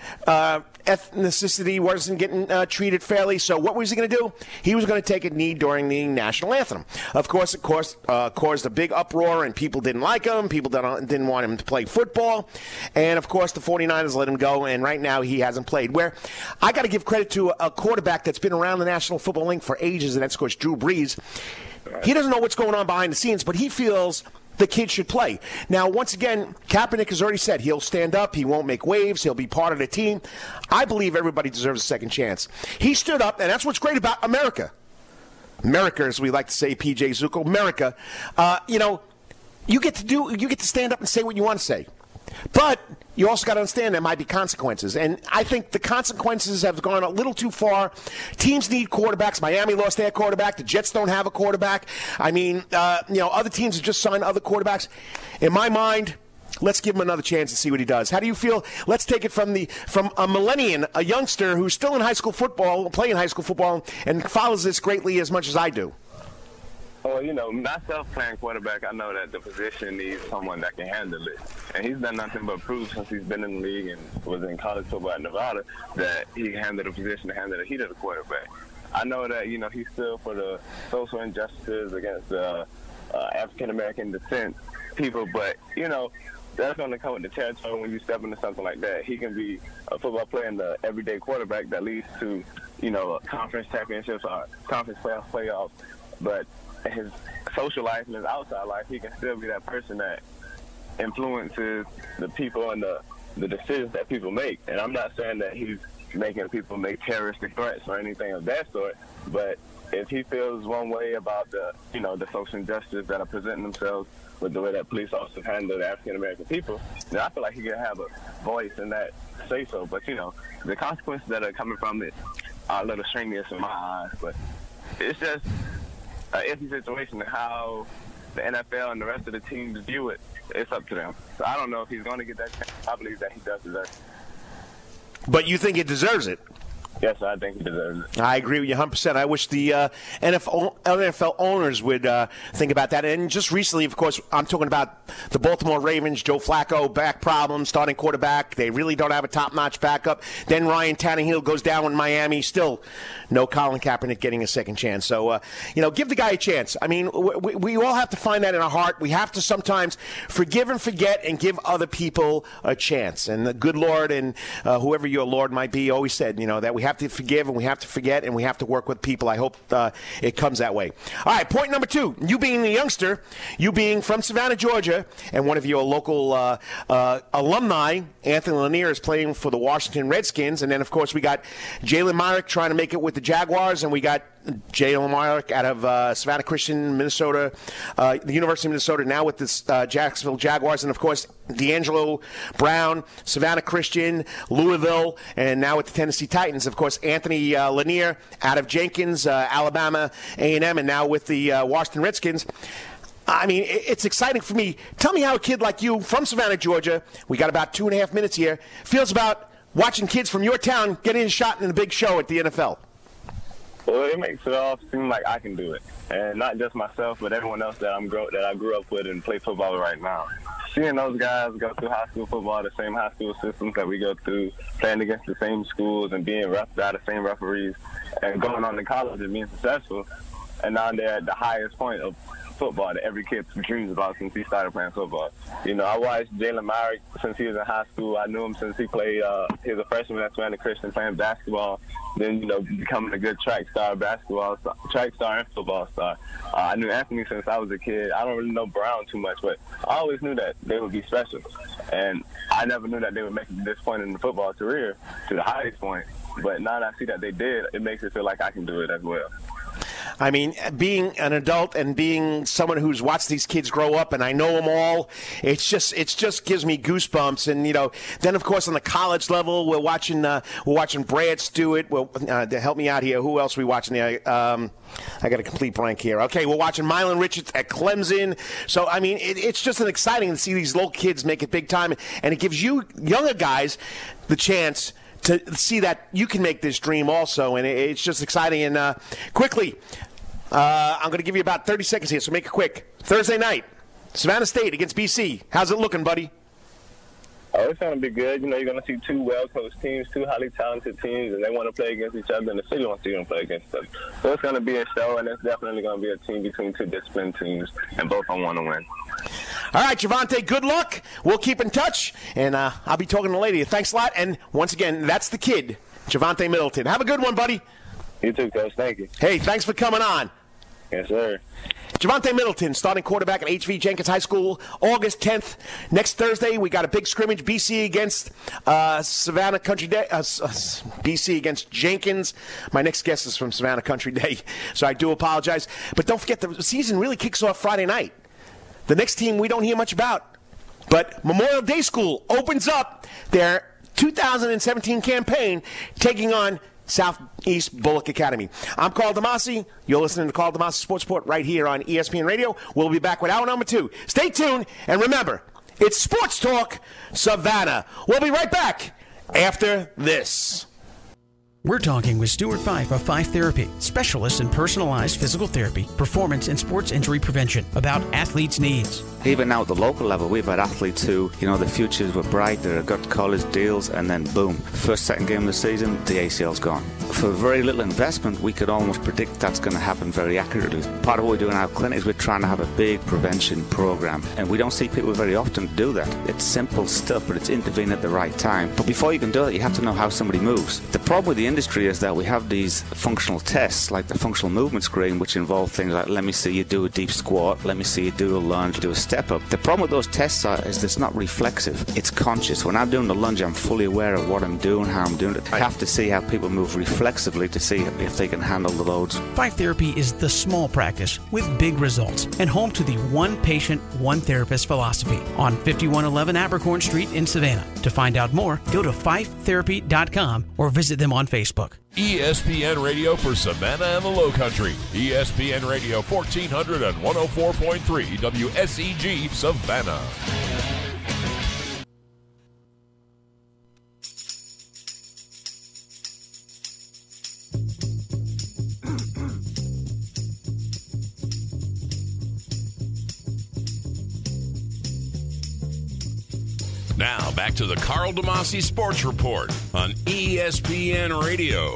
ethnicity wasn't getting treated fairly. So what was he going to do? He was going to take a knee during the national anthem. Of course, it caused a big uproar, and people didn't like him. People didn't want him to play football. And, of course, the 49ers let him go, and right now he hasn't played. Where I got to give credit to a quarterback that's been around the National Football League for ages, and that's, of course, Drew Brees. He doesn't know what's going on behind the scenes, but he feels the kid should play. Now, once again, Kaepernick has already said he'll stand up. He won't make waves. He'll be part of the team. I believe everybody deserves a second chance. He stood up, and that's what's great about America. America, as we like to say, P.J. Zucco, America. You get to stand up and say what you want to say. But you also got to understand there might be consequences. And I think the consequences have gone a little too far. Teams need quarterbacks. Miami lost their quarterback. The Jets don't have a quarterback. I mean, other teams have just signed other quarterbacks. In my mind, let's give him another chance and see what he does. How do you feel? Let's take it from a millennial, a youngster who's still in high school football, playing high school football, and follows this greatly as much as I do. Well, myself playing quarterback, I know that the position needs someone that can handle it. And he's done nothing but prove since he's been in the league and was in college football at Nevada that he can handle the position to handle the heat of the quarterback. I know that, he stood for the social injustices against African-American descent people, but, that's going to come with the territory when you step into something like that. He can be a football player and the everyday quarterback that leads to, conference championships or conference playoffs. But his social life and his outside life, he can still be that person that influences the people and the decisions that people make. And I'm not saying that he's making people make terroristic threats or anything of that sort, but if he feels one way about the social injustices that are presenting themselves with the way that police officers handle the African American people, then I feel like he can have a voice in that say so. But the consequences that are coming from it are a little strenuous in my eyes. But it's just an iffy situation, and how the NFL and the rest of the teams view it, it's up to them. So I don't know if he's going to get that chance. I believe that he does deserve it. But you think he deserves it? Yes, I think he deserves it. I agree with you 100%. I wish the NFL owners would think about that. And just recently, of course, I'm talking about the Baltimore Ravens, Joe Flacco, back problems, starting quarterback. They really don't have a top-notch backup. Then Ryan Tannehill goes down in Miami. Still no Colin Kaepernick getting a second chance. So, give the guy a chance. I mean, we all have to find that in our heart. We have to sometimes forgive and forget and give other people a chance. And the good Lord and whoever your Lord might be always said, that we have to forgive and we have to forget and we have to work with people. I hope it comes that way. All right, point number 2. You being a youngster, you being from Savannah, Georgia, and one of your local alumni, Anthony Lanier, is playing for the Washington Redskins. And then, of course, we got Jalen Myrick trying to make it with the Jaguars, and we got Jalen Myrick out of Savannah Christian, Minnesota, the University of Minnesota, now with the Jacksonville Jaguars, and of course D'Angelo Brown, Savannah Christian, Louisville, and now with the Tennessee Titans. Of course, Anthony Lanier out of Jenkins, Alabama A&M, and now with the Washington Redskins. I mean, it's exciting for me. Tell me how a kid like you from Savannah, Georgia, we got about 2.5 minutes here, feels about watching kids from your town getting a shot in a big show at the NFL. Well, it makes it all seem like I can do it, and not just myself, but everyone else that I grew up with and play football right now. Seeing those guys go through high school football, the same high school systems that we go through, playing against the same schools and being refereed by the same referees, and going on to college and being successful, and now they're at the highest point of football that every kid dreams about since he started playing football. I watched Jalen Myrick since he was in high school. I knew him since he played. He was a freshman at Savannah Christian playing basketball. Then becoming a good track star and football star. I knew Anthony since I was a kid. I don't really know Brown too much, but I always knew that they would be special. And I never knew that they would make it to this point in the football career, to the highest point. But now that I see that they did, it makes it feel like I can do it as well. I mean, being an adult and being someone who's watched these kids grow up, and I know them all, it just gives me goosebumps. And then of course on the college level, we're watching Brad Stewart. Well, help me out here. Who else are we watching there? I got a complete blank here. Okay, we're watching Mylan Richards at Clemson. So I mean, it's just exciting to see these little kids make it big time, and it gives you younger guys the chance to see that you can make this dream also, and it's just exciting. And quickly, I'm going to give you about 30 seconds here, so make it quick. Thursday night, Savannah State against BC. How's it looking, buddy? Oh, it's going to be good. You're going to see two well-coached teams, two highly talented teams, and they want to play against each other, and the city wants to see them play against each other. So it's going to be a show, and it's definitely going to be a team between two disciplined teams, and both of them want to win. All right, Javante, good luck. We'll keep in touch, and I'll be talking to the lady. Thanks a lot. And once again, that's the kid, Javante Middleton. Have a good one, buddy. You too, Coach. Thank you. Hey, thanks for coming on. Yes, sir. Javante Middleton, starting quarterback at H.V. Jenkins High School, August 10th. Next Thursday, we got a big scrimmage, BC against Savannah Country Day. BC against Jenkins. My next guest is from Savannah Country Day, so I do apologize. But don't forget, the season really kicks off Friday night. The next team we don't hear much about. But Memorial Day School opens up their 2017 campaign, taking on Southeast Bullock Academy. I'm Carl DeMasi. You're listening to Carl DeMasi Sports Report right here on ESPN Radio. We'll be back with hour number 2. Stay tuned, and remember, it's Sports Talk Savannah. We'll be right back after this. We're talking with Stuart Fife of Fife Therapy, specialist in personalized physical therapy, performance, and sports injury prevention, about athletes' needs. Even now at the local level, we've had athletes who, the futures were bright, they got college deals, and then boom, first, second game of the season, the ACL's gone. For very little investment, we could almost predict that's going to happen very accurately. Part of what we do in our clinic is we're trying to have a big prevention program, and we don't see people very often do that. It's simple stuff, but it's intervene at the right time. But before you can do it, you have to know how somebody moves. The problem with the industry is that we have these functional tests, like the functional movement screen, which involve things like, let me see you do a deep squat, let me see you do a lunge, do a step up. The problem with those tests is it's not reflexive, it's conscious. When I'm doing the lunge, I'm fully aware of what I'm doing, how I'm doing it. I have to see how people move reflexively to see if they can handle the loads. Five Therapy is the small practice with big results and home to the one patient, one therapist philosophy on 5111 Abercorn Street in Savannah. To find out more, go to fivetherapy.com or visit them on Facebook. ESPN Radio for Savannah and the Low Country. ESPN Radio 1400 and 104.3 WSEG Savannah. Now, back to the Carl DeMasi Sports Report on ESPN Radio.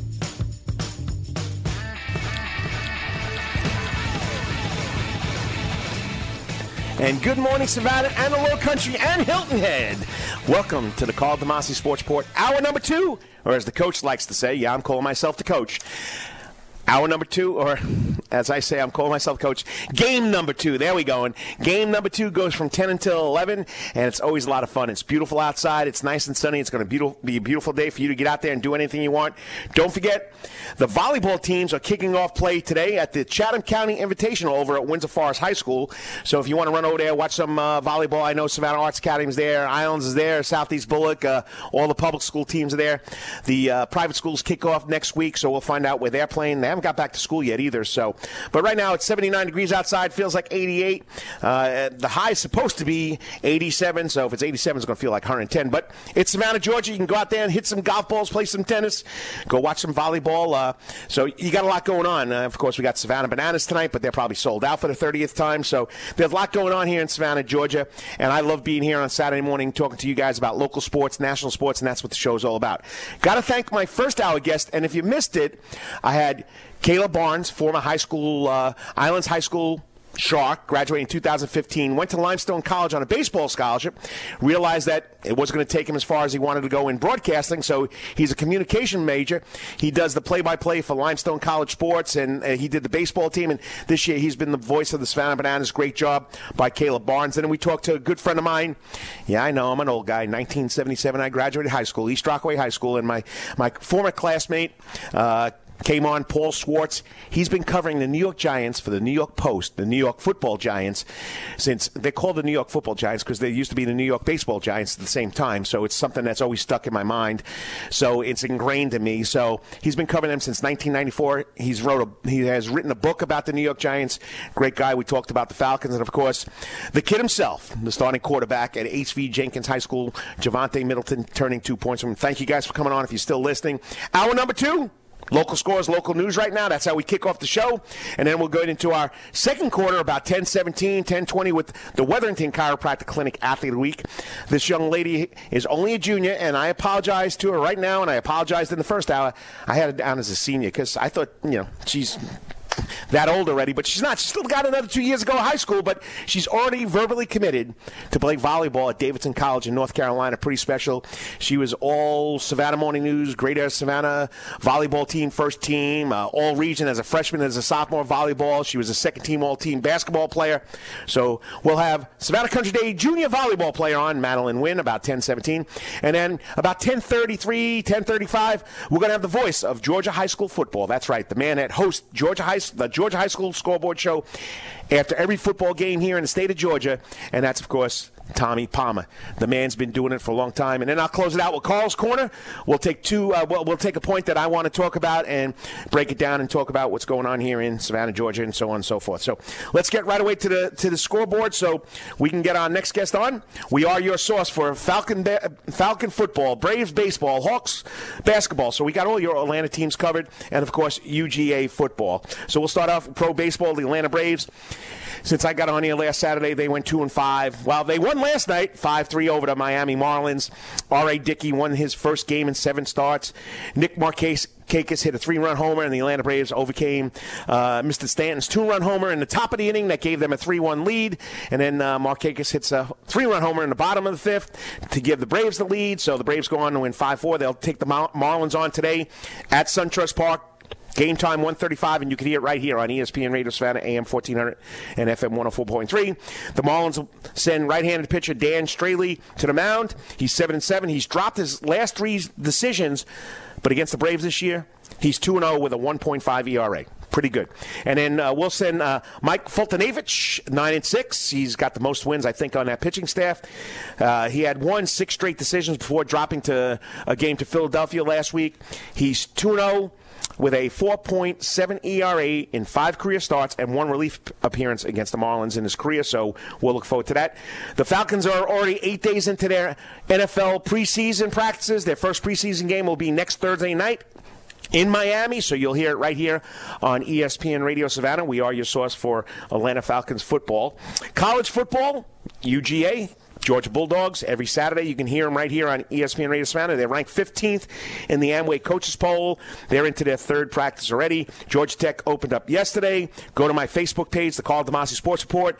And good morning, Savannah and the Low Country and Hilton Head. Welcome to the Carl DeMasi Sports Report, hour number 2, or as the coach likes to say, yeah, I'm calling myself the coach. Hour number 2, or as I say, I'm calling myself coach, game number 2. There we go. And game number 2 goes from 10 until 11, and it's always a lot of fun. It's beautiful outside. It's nice and sunny. It's going to be a beautiful day for you to get out there and do anything you want. Don't forget, the volleyball teams are kicking off play today at the Chatham County Invitational over at Windsor Forest High School. So if you want to run over there, watch some volleyball, I know Savannah Arts Academy is there, Islands is there, Southeast Bullock, all the public school teams are there. The private schools kick off next week, so we'll find out where they're playing. They haven't got back to school yet either. So, but right now it's 79 degrees outside, feels like 88. The high is supposed to be 87, so if it's 87, it's going to feel like 110. But it's Savannah, Georgia. You can go out there and hit some golf balls, play some tennis, go watch some volleyball. So you got a lot going on. Of course, we got Savannah Bananas tonight, but they're probably sold out for the 30th time. So there's a lot going on here in Savannah, Georgia, and I love being here on Saturday morning talking to you guys about local sports, national sports, and that's what the show's all about. Got to thank my first hour guest, and if you missed it, I had Caleb Barnes, former high school, Islands High School Shark, graduated in 2015, went to Limestone College on a baseball scholarship, realized that it wasn't going to take him as far as he wanted to go in broadcasting, so he's a communication major. He does the play-by-play for Limestone College Sports, and he did the baseball team, and this year he's been the voice of the Savannah Bananas. Great job by Caleb Barnes. And then we talked to a good friend of mine. Yeah, I know, I'm an old guy. 1977, I graduated high school, East Rockaway High School, and my former classmate, came on, Paul Swartz. He's been covering the New York Giants for the New York Post, the New York Football Giants, since they're called the New York Football Giants because they used to be the New York Baseball Giants at the same time. So it's something that's always stuck in my mind. So it's ingrained in me. So he's been covering them since 1994. He has written a book about the New York Giants. Great guy. We talked about the Falcons. And, of course, the kid himself, the starting quarterback at H.V. Jenkins High School, Javante Middleton, turning 2 points from him. Thank you guys for coming on if you're still listening. Hour number 2. Local scores, local news right now. That's how we kick off the show. And then we'll go into our second quarter about 10:17, 10:20 with the Wetherington Chiropractic Clinic Athlete of the Week. This young lady is only a junior, and I apologize to her right now, and I apologized in the first hour. I had her down as a senior because I thought, she's that old already, but she's not. She's still got another 2 years to go to high school, but she's already verbally committed to play volleyball at Davidson College in North Carolina. Pretty special. She was all Savannah Morning News, Greater Savannah volleyball team, first team, all region as a freshman, as a sophomore volleyball. She was a second team all-team basketball player. So we'll have Savannah Country Day junior volleyball player on, Madeline Wynn, about 10:17. And then about 10:33, 10:35, we're going to have the voice of Georgia High School football. That's right, the man that hosts the Georgia High School scoreboard show after every football game here in the state of Georgia, and that's, of course, Tommy Palmer. The man's been doing it for a long time. And then I'll close it out with Carl's Corner. We'll take we'll take a point that I want to talk about and break it down and talk about what's going on here in Savannah, Georgia, and so on and so forth. So let's get right away to the scoreboard so we can get our next guest on. We are your source for Falcon football, Braves baseball, Hawks basketball. So we got all your Atlanta teams covered, and, of course, UGA football. So we'll start off with pro baseball, the Atlanta Braves. Since I got on here last Saturday, they went 2-5. Well, they won last night, 5-3 over the Miami Marlins. R.A. Dickey won his first game in 7 starts. Nick Markakis hit a 3-run homer, and the Atlanta Braves overcame Mr. Stanton's 2-run homer in the top of the inning. That gave them a 3-1 lead. And then Markakis hits a 3-run homer in the bottom of the 5th to give the Braves the lead. So the Braves go on to win 5-4. They'll take the Marlins on today at SunTrust Park. Game time 1:35, and you can hear it right here on ESPN Radio Savannah, AM 1400 and FM 104.3. The Marlins will send right-handed pitcher Dan Straley to the mound. He's 7-7. He's dropped his last 3 decisions, but against the Braves this year, he's 2-0 with a 1.5 ERA. Pretty good. And then we'll send Mike Fultonavich, 9-6. He's got the most wins, I think, on that pitching staff. He had won 6 straight decisions before dropping to a game to Philadelphia last week. He's 2-0. With a 4.7 ERA in 5 career starts and 1 relief appearance against the Marlins in his career, so we'll look forward to that. The Falcons are already 8 days into their NFL preseason practices. Their first preseason game will be next Thursday night in Miami, so you'll hear it right here on ESPN Radio Savannah. We are your source for Atlanta Falcons football. College football, UGA. Georgia Bulldogs, every Saturday. You can hear them right here on ESPN Radio Savannah. They're ranked 15th in the Amway Coaches Poll. They're into their 3rd practice already. Georgia Tech opened up yesterday. Go to my Facebook page, the Carl DeMasi Sports Report.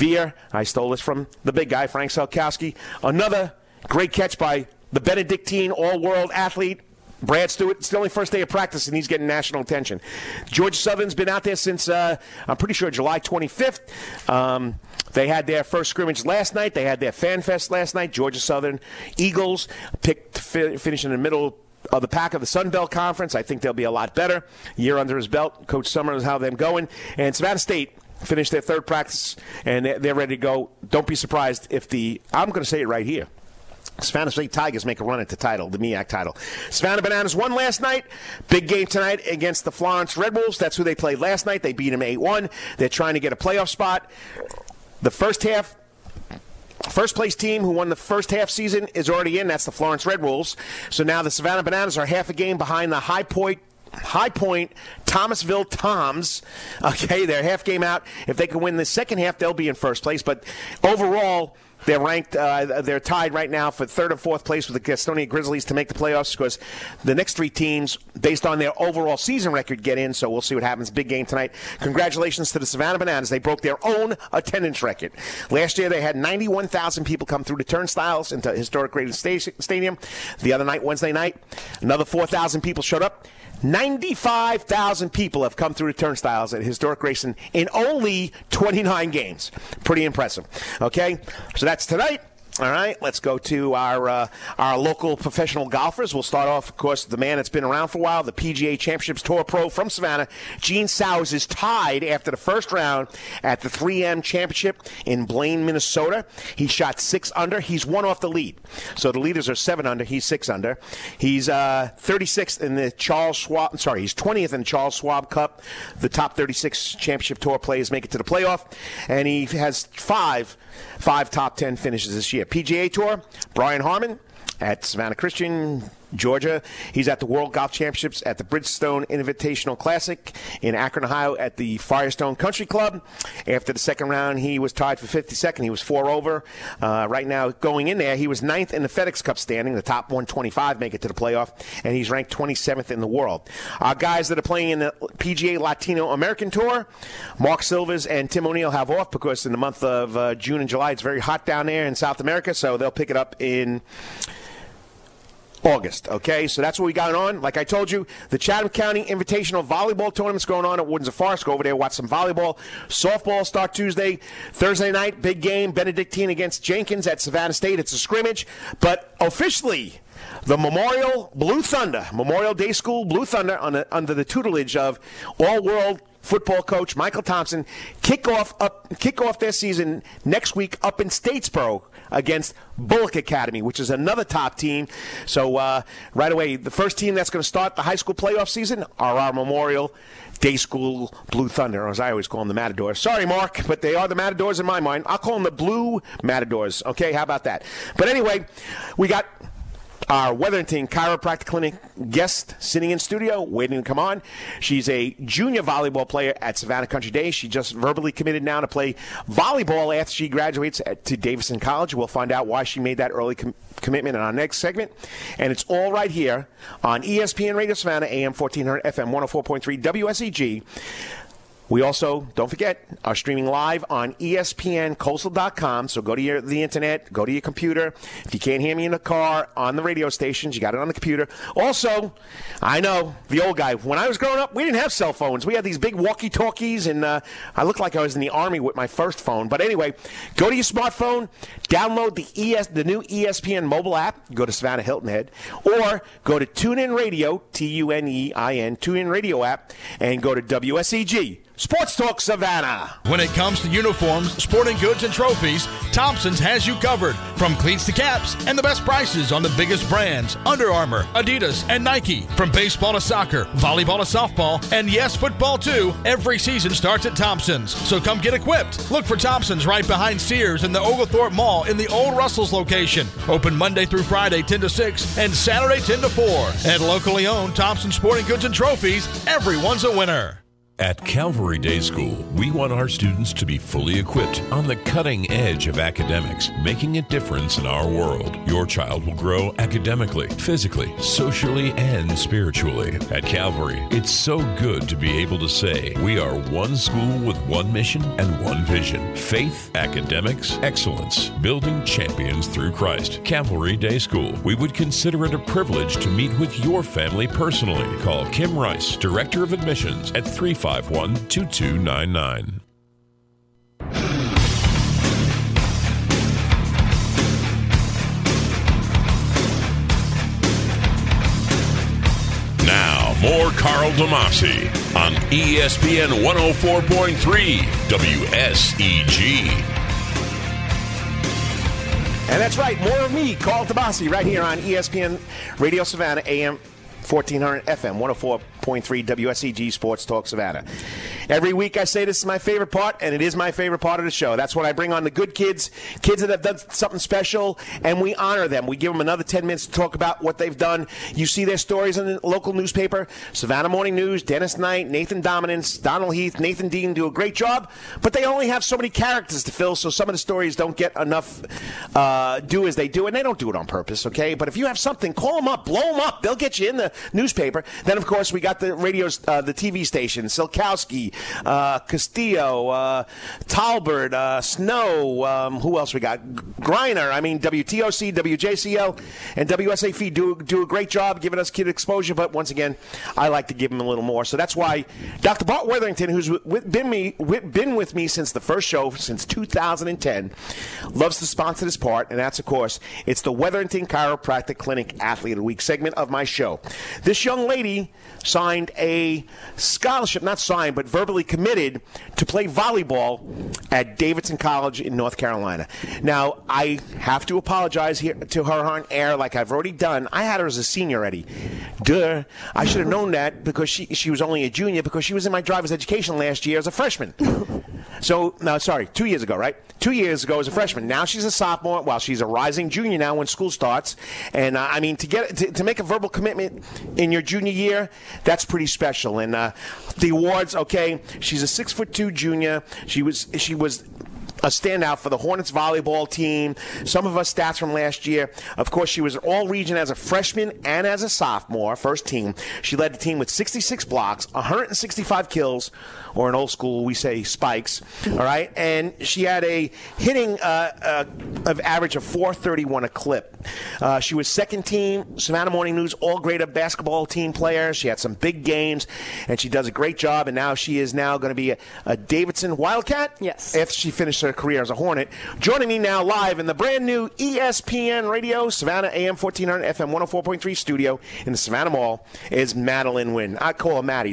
I stole this from the big guy, Frank Selkowski. Another great catch by the Benedictine all-world athlete, Brad Stewart. It's the only first day of practice, and he's getting national attention. Georgia Southern's been out there since, I'm pretty sure, July 25th. They had their first scrimmage last night. They had their Fan Fest last night. Georgia Southern Eagles picked to finish in the middle of the pack of the Sun Belt Conference. I think they'll be a lot better. Year under his belt. Coach Summers, how them going. And Savannah State finished their 3rd practice, and they're ready to go. Don't be surprised if I'm going to say it right here, Savannah State Tigers make a run at the title, the MEAC title. Savannah Bananas won last night. Big game tonight against the Florence Red Wolves. That's who they played last night. They beat them 8-1. They're trying to get a playoff spot. The first place team who won the first half season is already in. That's the Florence Red Wolves. So now the Savannah Bananas are half a game behind the High Point Thomasville Toms. Okay, they're half game out. If they can win the second half, they'll be in first place. But overall, they're ranked. They're tied right now for 3rd or 4th place with the Gastonia Grizzlies to make the playoffs, because the next 3 teams, based on their overall season record, get in. So we'll see what happens. Big game tonight. Congratulations to the Savannah Bananas. They broke their own attendance record. Last year they had 91,000 people come through the turnstiles into historic Graydon Stadium. The other night, Wednesday night, another 4,000 people showed up. 95,000 people have come through the turnstiles at Historic Grayson in only 29 games. Pretty impressive. Okay, so that's tonight. All right, let's go to our local professional golfers. We'll start off, of course, the man that's been around for a while, the PGA Championships Tour Pro from Savannah. Gene Sowers is tied after the first round at the 3M Championship in Blaine, Minnesota. He shot 6 under. He's 1 off the lead. So the leaders are 7 under. He's 6 under. He's 36th in the Charles Schwab. Sorry, he's 20th in the Charles Schwab Cup. The top 36 Championship Tour players make it to the playoff, and he has 5 top 10 finishes this year. PGA Tour, Brian Harmon at Savannah Christian, Georgia. He's at the World Golf Championships at the Bridgestone Invitational Classic in Akron, Ohio at the Firestone Country Club. After the second round, he was tied for 52nd. He was 4 over. Right now, going in there, he was 9th in the FedEx Cup standing. The top 125 make it to the playoff, and he's ranked 27th in the world. Our guys that are playing in the PGA Latino American Tour, Mark Silvers and Tim O'Neill have off because in the month of June and July, it's very hot down there in South America, so they'll pick it up in August. Okay, so that's what we got on. Like I told you, the Chatham County Invitational Volleyball Tournament's going on at Woodlands of Forest. Go over there, watch some volleyball. Softball start Tuesday. Thursday night, big game, Benedictine against Jenkins at Savannah State. It's a scrimmage, but officially, the Memorial Day School Blue Thunder under the tutelage of all-world football coach Michael Thompson kick off their season next week up in Statesboro against Bullock Academy, which is another top team. So right away, the first team that's going to start the high school playoff season are our Memorial Day School Blue Thunder, or as I always call them, the Matadors. Sorry, Mark, but they are the Matadors in my mind. I'll call them the Blue Matadors. Okay, how about that? But anyway, we got our Weatherington Chiropractic Clinic guest sitting in studio, waiting to come on. She's a junior volleyball player at Savannah Country Day. She just verbally committed now to play volleyball after she graduates to Davidson College. We'll find out why she made that early commitment in our next segment. And it's all right here on ESPN Radio Savannah, AM 1400, FM 104.3, WSEG. We also, don't forget, are streaming live on ESPNCoastal.com. So go to the internet, go to your computer. If you can't hear me in the car, on the radio stations, you got it on the computer. Also, I know, the old guy, when I was growing up, we didn't have cell phones. We had these big walkie-talkies, and I looked like I was in the Army with my first phone. But anyway, go to your smartphone, download the new ESPN mobile app, go to Savannah Hilton Head, or go to TuneIn Radio, TUNEIN, TuneIn Radio app, and go to WSEG. Sports Talk Savannah. When it comes to uniforms, sporting goods, and trophies, Thompson's has you covered. From cleats to caps, and the best prices on the biggest brands: Under Armour, Adidas, and Nike. From baseball to soccer, volleyball to softball, and yes, football too, every season starts at Thompson's. So come get equipped. Look for Thompson's right behind Sears in the Oglethorpe Mall in the Old Russell's location. Open Monday through Friday 10 to 6 and Saturday 10 to 4. At locally owned Thompson Sporting Goods and Trophies, everyone's a winner. At Calvary Day School, we want our students to be fully equipped on the cutting edge of academics, making a difference in our world. Your child will grow academically, physically, socially, and spiritually. At Calvary, it's so good to be able to say we are one school with one mission and one vision: faith, academics, excellence, building champions through Christ. Calvary Day School. We would consider it a privilege to meet with your family personally. Call Kim Rice, Director of Admissions, at 351-2299. Now, more Carl DeMasi on ESPN 104.3 WSEG. And that's right, more of me, Carl DeMasi, right here on ESPN Radio Savannah, AM 1400, FM 104.3 WSEG Sports Talk Savannah. Every week I say this is my favorite part, and it is my favorite part of the show. That's when I bring on the good kids that have done something special, and we honor them. We give them another 10 minutes to talk about what they've done. You see their stories in the local newspaper, Savannah Morning News, Dennis Knight, Nathan Dominance, Donald Heath, Nathan Dean do a great job, but they only have so many characters to fill, so some of the stories don't get enough do as they do, and they don't do it on purpose, okay? But if you have something, call them up, blow them up. They'll get you in the newspaper. Then, of course, we got the radios, the TV stations, Silkowski, Castillo, Talbert, Snow, who else we got? Griner, WTOC, WJCL, and WSAF do a great job giving us kid exposure, but once again, I like to give them a little more. So that's why Dr. Bart Weatherington, who's been with me since the first show, since 2010, loves to sponsor this part, and that's, of course, it's the Weatherington Chiropractic Clinic Athlete of the Week segment of my show. This young lady signed a scholarship, not signed, but verbally committed to play volleyball at Davidson College in North Carolina. Now, I have to apologize here to her on air like I've already done. I had her as a senior already. Duh. I should have known that because she was only a junior because she was in my driver's education last year as a freshman. So, no, sorry, 2 years ago, right? 2 years ago as a freshman. Now she's a sophomore. Well, she's a rising junior now when school starts. And, to make a verbal commitment in your junior year, that's pretty special. And the awards, okay, she's a 6'2" junior. She was a standout for the Hornets volleyball team. Some of us stats from last year. Of course, she was all-region as a freshman and as a sophomore, first team. She led the team with 66 blocks, 165 kills, or in old school we say spikes, all right? And she had a hitting of average of .431 a clip. She was second team, Savannah Morning News All-Grade basketball team player. She had some big games, and she does a great job, and now she is going to be a Davidson Wildcat? Yes. After she finished her career as a Hornet. Joining me now live in the brand new ESPN Radio, Savannah AM 1400 FM 104.3 studio in the Savannah Mall is Madeline Wynn. I call her Maddie,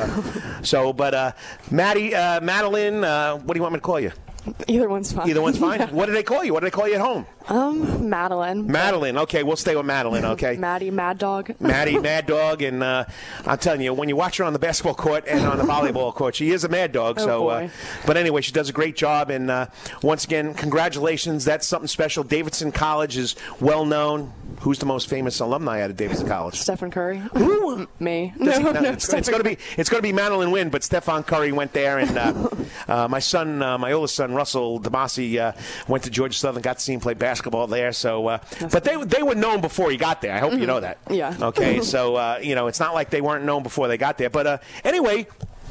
Madeline, what do you want me to call you? Either one's fine. Either one's fine? Yeah. What do they call you? What do they call you at home? Madeline. Madeline. Okay, we'll stay with Madeline, okay? Maddie, Mad Dog. Maddie, Mad Dog, and I'm telling you, when you watch her on the basketball court and on the volleyball court, she is a mad dog. Boy. But anyway, she does a great job, and once again, congratulations. That's something special. Davidson College is well known. Who's the most famous alumni out of Davidson College? Stephen Curry. Who? Me. It's going to be Madeline Wynn, but Stephen Curry went there, and my oldest son Russell DeMasi went to Georgia Southern, got to see him play basketball there. So, but they were known before he got there. I hope you know that. Yeah. Okay. So it's not like they weren't known before they got there. But anyway.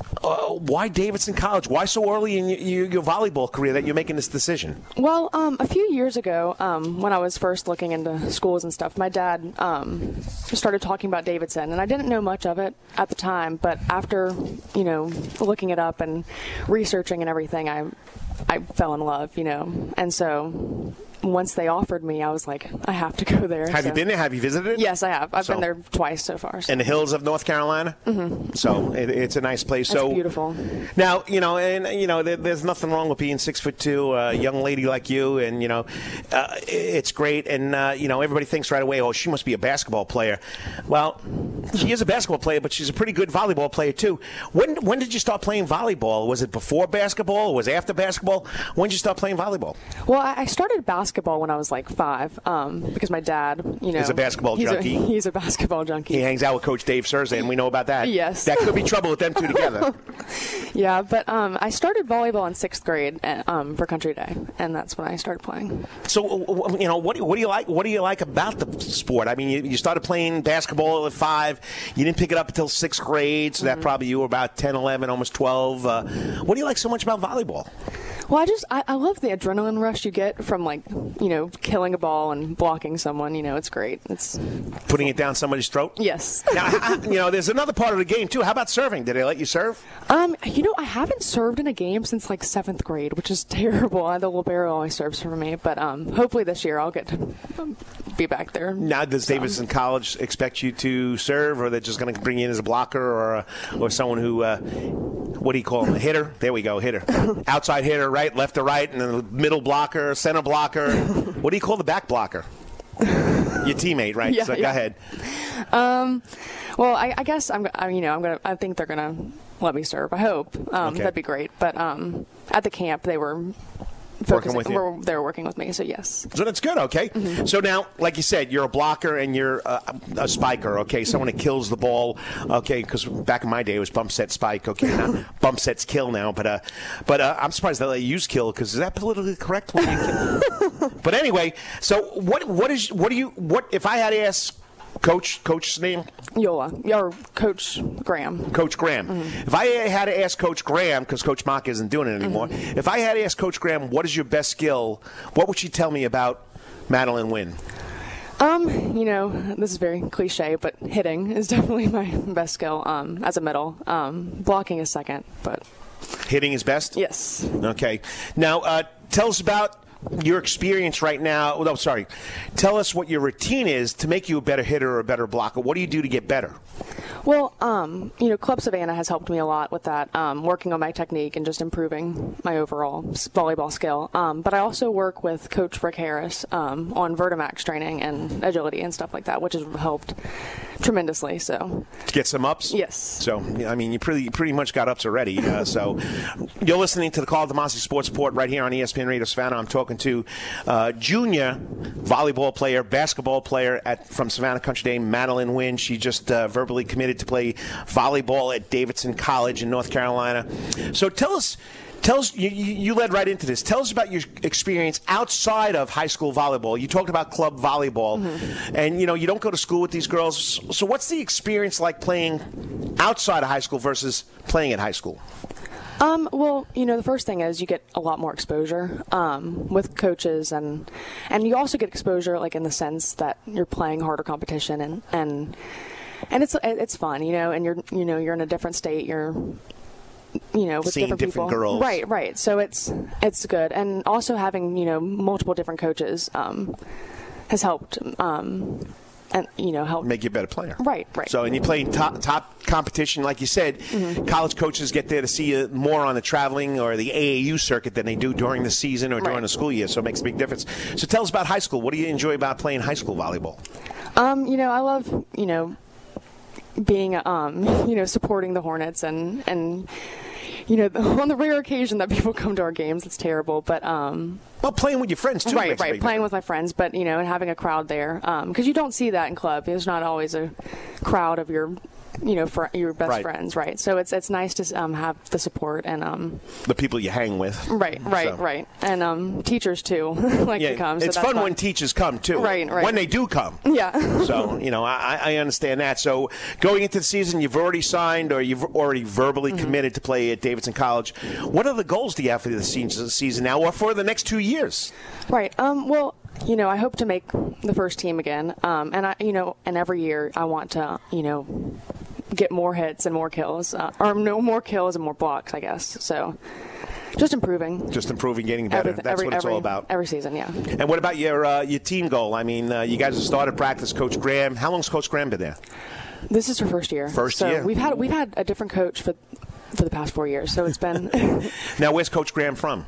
Why Davidson College? Why so early in your volleyball career that you're making this decision? Well, a few years ago, when I was first looking into schools and stuff, my dad started talking about Davidson, and I didn't know much of it at the time. But after, looking it up and researching and everything, I fell in love, and so once they offered me, I was like, I have to go there. Have you been there? Have you visited? Yes, I have. I've been there twice so far. So. In the hills of North Carolina? Mm-hmm. So it's a nice place. It's beautiful. Now, there's nothing wrong with being 6'2", a young lady like you, and, it's great. And, everybody thinks right away, oh, she must be a basketball player. Well, she is a basketball player, but she's a pretty good volleyball player, too. When did you start playing volleyball? Was it before basketball or was it after basketball? When did you start playing volleyball? Well, I started basketball when I was like 5, because my dad, is a basketball junkie. He's a basketball junkie. He hangs out with Coach Dave Surza, and we know about that. Yes. That could be trouble with them two together. Yeah, but I started volleyball in 6th grade for Country Day, and that's when I started playing. So, what do you like? What do you like about the sport? I mean, you started playing basketball at 5. You didn't pick it up until 6th grade, so that probably you were about 10, 11, almost 12. What do you like so much about volleyball? Well, I love the adrenaline rush you get from, killing a ball and blocking someone. It's great. It's putting it down somebody's throat? Yes. Now, there's another part of the game, too. How about serving? Did they let you serve? I haven't served in a game since, 7th grade, which is terrible. The libero always serves for me. But hopefully this year I'll get to be back there. Now, does Davidson College expect you to serve, or they're just going to bring you in as a blocker or someone who, what do you call them, a hitter? There we go, hitter. Outside hitter, right, left to right, and then the middle blocker, center blocker. What do you call the back blocker? Your teammate, right? Yeah, so go ahead. Well, I guess I think they're gonna let me serve. I hope. Okay. That'd be great. But at the camp, they were working with you. They were working with me, so yes. So that's good, okay. Mm-hmm. So now, like you said, you're a blocker and you're a spiker, okay, someone that kills the ball, okay, because back in my day it was bump set spike, okay, now bump sets kill now, but I'm surprised they let you use kill, because is that politically correct? But anyway, so what if I had to ask Coach's name? Yola. Or Coach Graham. Coach Graham. Mm-hmm. If I had to ask Coach Graham, because Coach Mock isn't doing it anymore, if I had to ask Coach Graham, what is your best skill, what would she tell me about Madeline Wynn? This is very cliche, but hitting is definitely my best skill as a middle. Blocking is second, but... Hitting is best? Yes. Okay. Now, tell us about your experience right now. Oh, sorry. Tell us what your routine is to make you a better hitter or a better blocker. What do you do to get better? Well, Club Savannah has helped me a lot with that, working on my technique and just improving my overall volleyball skill. But I also work with Coach Rick Harris on Vertimax training and agility and stuff like that, which has helped tremendously. So to get some ups? Yes. So, I mean, you pretty much got ups already. So you're listening to the Call of DeMasi Sports Report right here on ESPN Radio Savannah. I'm talking to junior volleyball player, basketball player from Savannah Country Day, Madeline Wynn. She just verbally committed to play volleyball at Davidson College in North Carolina. So tell us, you led right into this. Tell us about your experience outside of high school volleyball. You talked about club volleyball, and you don't go to school with these girls. So what's the experience like playing outside of high school versus playing at high school? Well, the first thing is you get a lot more exposure with coaches, and you also get exposure in the sense that you're playing harder competition, and it's fun, and you're in a different state. You're with seeing different people. girls. Right. So it's good, and also having multiple different coaches has helped. And help make you a better player. Right. So, and you play in top competition, like you said. College coaches get there to see you more on the traveling or the AAU circuit than they do during the season or during the school year. So it makes a big difference. So tell us about high school. What do you enjoy about playing high school volleyball? I love being supporting the Hornets and on the rare occasion that people come to our games, it's terrible. But well, playing with your friends too. Right. Playing with my friends, but and having a crowd there, because you don't see that in club. There's not always a crowd of your for your best friends, right? So it's nice to have the support and the people you hang with. Right, and teachers too like to come. So it's fun when teachers come too. Right. When they do come. Yeah. So I understand that. So going into the season, you've already signed or you've already verbally committed to play at Davidson College. What other goals do you have for the season now, or for the next 2 years? Right. Well, I hope to make the first team again. And and every year I want to, get more hits and more kills, more kills and more blocks, I guess. So just improving, getting better. That's what it's all about. Every season, yeah. And what about your team goal? I mean, you guys have started practice. Coach Graham. How long's Coach Graham been there? This is her first year. First year. We've had a different coach for the past 4 years, so it's been. Now, where's Coach Graham from?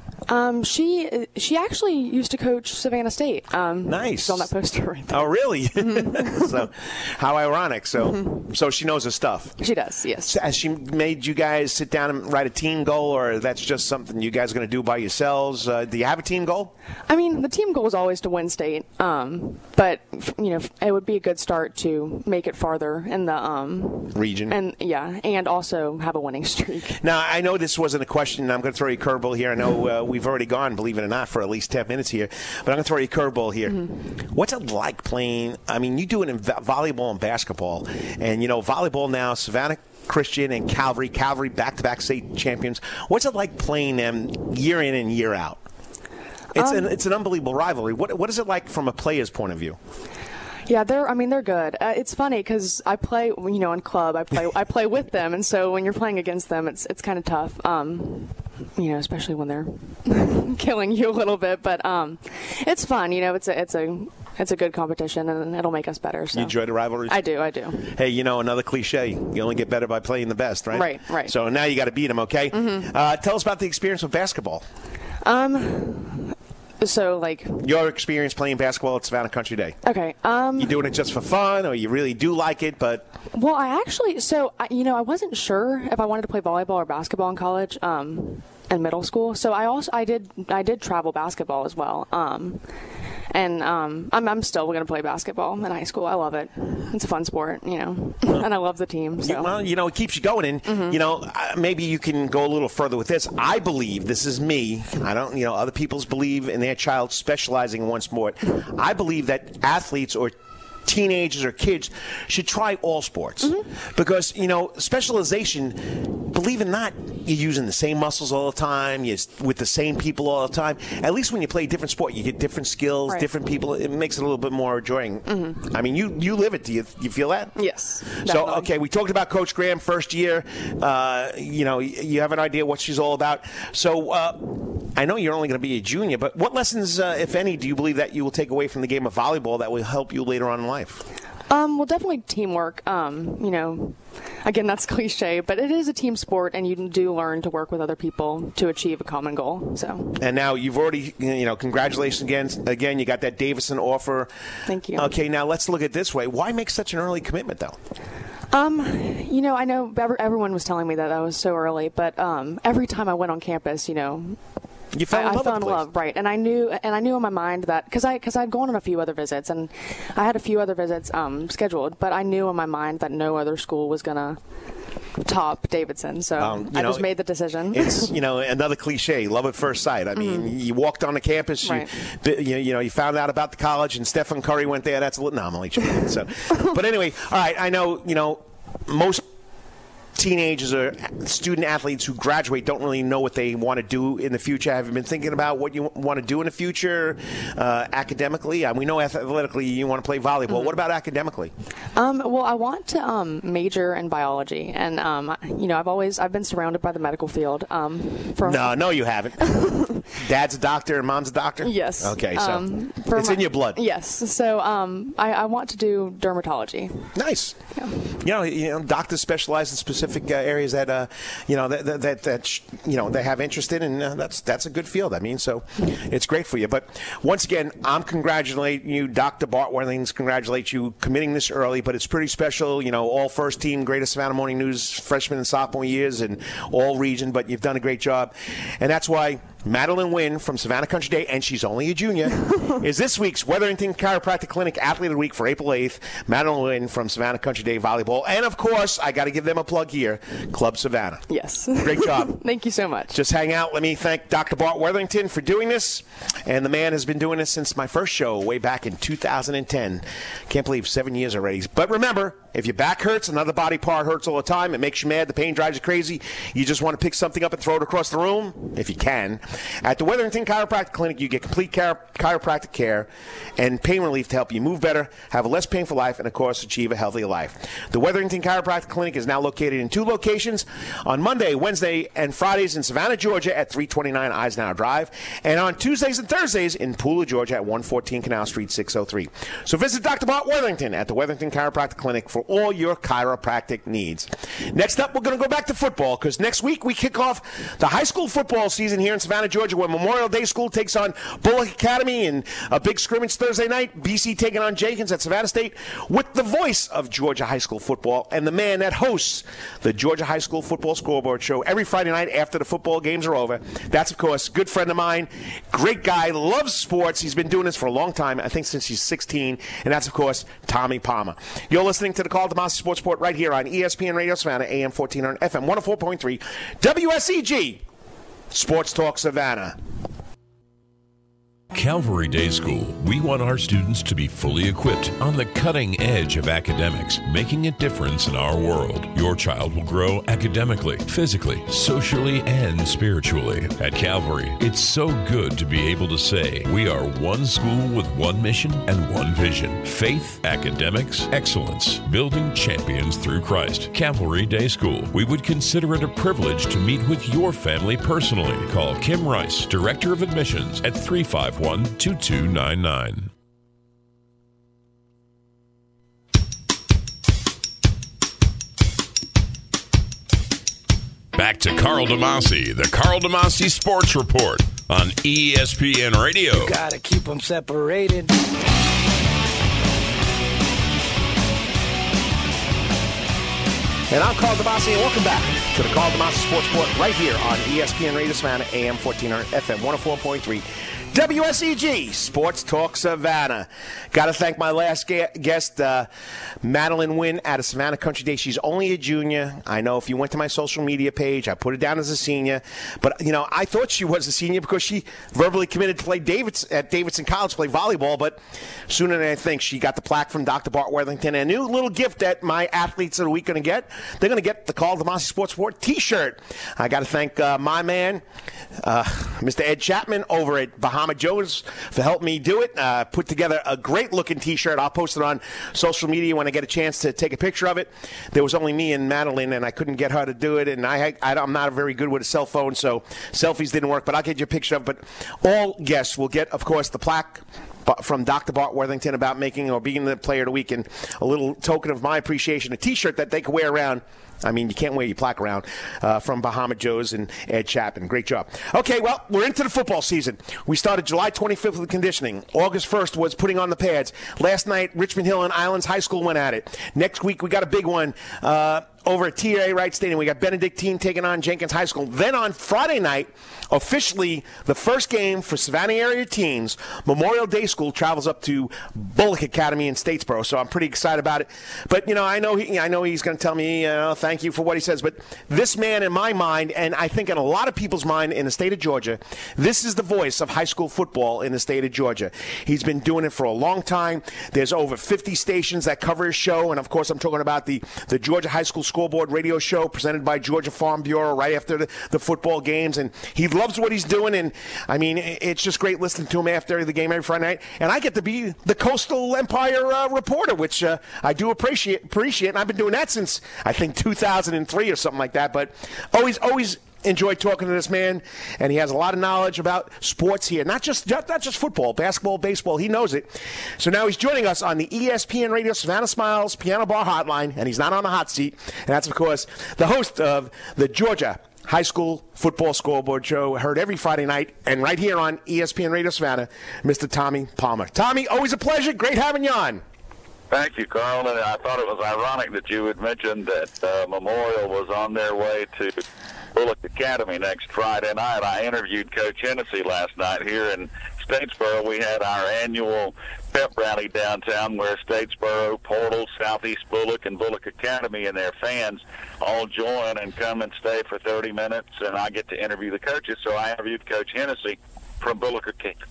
She actually used to coach Savannah State. Nice. She's on that poster right there. Oh, really? So, how ironic. So, so she knows her stuff. She does, yes. So has she made you guys sit down and write a team goal, or that's just something you guys are going to do by yourselves? Do you have a team goal? I mean, the team goal is always to win state, but it would be a good start to make it farther in the region, and also have a winning streak. Now, I know this wasn't a question. I'm going to throw you a curveball here. I know we've already gone, believe it or not, for at least 10 minutes here, but I'm going to throw you a curveball here. What's it like playing? I mean, you do it in volleyball and basketball, and volleyball now, Savannah Christian and Calvary back-to-back state champions. What's it like playing them year in and year out? It's an unbelievable rivalry. What is it like from a player's point of view? Yeah, they're good. It's funny because I play, in club. I play with them, and so when you're playing against them, it's kind of tough. Especially when they're killing you a little bit. But it's fun. It's a good competition, and it'll make us better. So. You enjoy the rivalries? I do. Hey, another cliche. You only get better by playing the best, right? Right. So now you got to beat them, okay? Tell us about the experience with basketball. So, your experience playing basketball at Savannah Country Day. Okay. You doing it just for fun, or you really do like it? But well, I wasn't sure if I wanted to play volleyball or basketball in college, and middle school. So I did travel basketball as well. And I'm still going to play basketball in high school. I love it. It's a fun sport, and I love the team. So. Well, it keeps you going. And, maybe you can go a little further with this. I believe, this is me, I don't, other people's believe in their child specializing in one sport. I believe that athletes or teenagers or kids should try all sports because specialization, believe it or not, you're using the same muscles all the time, you're with the same people all the time. At least when you play a different sport, you get different skills, different people. It makes it a little bit more enjoying. I mean, you live it. Do you feel that? Yes, definitely. So okay, we talked about Coach Graham first year. You have an idea what she's all about. So I know you're only going to be a junior, but what lessons, if any, do you believe that you will take away from the game of volleyball that will help you later on in life? Well, definitely teamwork. Again, that's cliche, but it is a team sport, and you do learn to work with other people to achieve a common goal. So. And now you've already, congratulations again. You got that Davidson offer. Thank you. Okay, now let's look at it this way. Why make such an early commitment, though? I know everyone was telling me that was so early, but every time I went on campus, you fell in love, right? And I knew in my mind that because I'd gone on a few other visits, and I had a few other visits scheduled, but I knew in my mind that no other school was gonna top Davidson, so I just made the decision. It's another cliche, love at first sight. I mean, you walked on the campus, right. you found out about the college, and Stephen Curry went there. That's a little anomaly. So, but anyway, all right. I know most teenagers or student athletes who graduate don't really know what they want to do in the future. Have you been thinking about what you want to do in the future academically? We know athletically you want to play volleyball. What about academically? Well, I want to major in biology, and I've been surrounded by the medical field. No, you haven't. Dad's a doctor and mom's a doctor? Yes. Okay, so it's in your blood. Yes. So I want to do dermatology. Nice. Yeah. Doctors specialize in specific areas that they have interest in, and that's a good field. So it's great for you. But once again, I'm congratulating you, Dr. Bart Worthington. Congratulate you committing this early, but it's pretty special. All first team, Greater Savannah Morning News freshman and sophomore years, and all region. But you've done a great job, and that's why Madeline Wynn from Savannah Country Day, and she's only a junior, is this week's Wetherington Chiropractic Clinic Athlete of the Week for April 8th. Madeline Wynn from Savannah Country Day Volleyball. And, of course, I got to give them a plug here, Club Savannah. Yes. Great job. Thank you so much. Just hang out. Let me thank Dr. Bart Worthington for doing this. And the man has been doing this since my first show way back in 2010. Can't believe 7 years already. But remember, if your back hurts, another body part hurts all the time, it makes you mad, the pain drives you crazy, you just want to pick something up and throw it across the room, if you can. At the Wetherington Chiropractic Clinic, you get complete chiropractic care and pain relief to help you move better, have a less painful life, and, of course, achieve a healthier life. The Wetherington Chiropractic Clinic is now located in 2 locations on Monday, Wednesday, and Fridays in Savannah, Georgia at 329 Eisenhower Drive, and on Tuesdays and Thursdays in Pooler, Georgia at 114 Canal Street, 603. So visit Dr. Bart Worthington at the Wetherington Chiropractic Clinic for all your chiropractic needs. Next up, we're going to go back to football because next week we kick off the high school football season here in Savannah, Georgia, where Memorial Day School takes on Bullock Academy in a big scrimmage Thursday night. BC taking on Jenkins at Savannah State with the voice of Georgia high school football and the man that hosts the Georgia High School Football Scoreboard Show every Friday night after the football games are over. That's, of course, a good friend of mine, great guy, loves sports. He's been doing this for a long time, I think since he's 16, and that's, of course, Tommy Palmer. You're listening to the Call Demasi Sports Report right here on ESPN Radio Savannah, AM 1400, FM 104.3, WSEG, Sports Talk Savannah. Calvary Day School. We want our students to be fully equipped on the cutting edge of academics, making a difference in our world. Your child will grow academically, physically, socially, and spiritually. At Calvary, it's so good to be able to say we are one school with one mission and one vision. Faith, academics, excellence, building champions through Christ. Calvary Day School. We would consider it a privilege to meet with your family personally. Call Kim Rice, Director of Admissions, at 351-2299. Back to Carl Demasi, the Carl Demasi Sports Report on ESPN Radio. You gotta keep them separated. And I'm Carl Demasi, and welcome back to the Carl Demasi Sports Report right here on ESPN Radio Savannah, AM 1400, FM 104.3. WSEG, Sports Talk Savannah. Got to thank my last guest, Madeline Wynn out of Savannah Country Day. She's only a junior. I know if you went to my social media page, I put her down as a senior. But, you know, I thought she was a senior because she verbally committed to play at Davidson College, play volleyball. But sooner than I think, she got the plaque from Dr. Bart Worthington. And a new little gift that my athletes of the week going to get. They're going to get the Carl Demasi Sports Report T-shirt. I got to thank my man, Mr. Ed Chapman over at Bahama Joe's for helping me do it. Put together a great-looking T-shirt. I'll post it on social media when I get a chance to take a picture of it. There was only me and Madeline, and I couldn't get her to do it, and I'm not very good with a cell phone, so selfies didn't work, but I'll get you a picture of it. But all guests will get, of course, the plaque from Dr. Bart Worthington about making or being the player of the week, and a little token of my appreciation, a T-shirt that they can wear around. I mean, you can't wear your plaque around from Bahama Joe's and Ed Chapman. Great job. Okay, well, we're into the football season. We started July 25th with conditioning. August 1st was putting on the pads. Last night, Richmond Hill and Islands High School went at it. Next week, we got a big one over at TA Wright Stadium. We got Benedictine taking on Jenkins High School. Then on Friday night, officially the first game for Savannah area teams, Memorial Day School travels up to Bullock Academy in Statesboro. So I'm pretty excited about it. But, you know, I know he's going to tell me, thank you for what he says. But this man, in my mind, and I think in a lot of people's mind in the state of Georgia, this is the voice of high school football in the state of Georgia. He's been doing it for a long time. There's over 50 stations that cover his show. And, of course, I'm talking about the Georgia High School Scoreboard radio show presented by Georgia Farm Bureau right after the football games. And he loves what he's doing. And, I mean, it's just great listening to him after the game every Friday night. And I get to be the Coastal Empire reporter, which I do appreciate. And I've been doing that since, I think, 2003 or something like that. But always enjoy talking to this man, and he has a lot of knowledge about sports here. Not just football, basketball, baseball. He knows it. So now he's joining us on the ESPN Radio Savannah Smiles Piano Bar Hotline, and he's not on the hot seat. And that's, of course, the host of the Georgia High School Football Scoreboard Show, heard every Friday night, and right here on ESPN Radio Savannah, Mr. Tommy Palmer. Tommy, always a pleasure. Great having you on. Thank you, Carl. And I thought it was ironic that you had mentioned that Memorial was on their way to Bullock Academy next Friday night. I interviewed Coach Hennessy last night here in Statesboro. We had our annual pep rally downtown where Statesboro, Portal, Southeast Bullock, and Bullock Academy and their fans all join and come and stay for 30 minutes, and I get to interview the coaches. So I interviewed Coach Hennessy from Bullock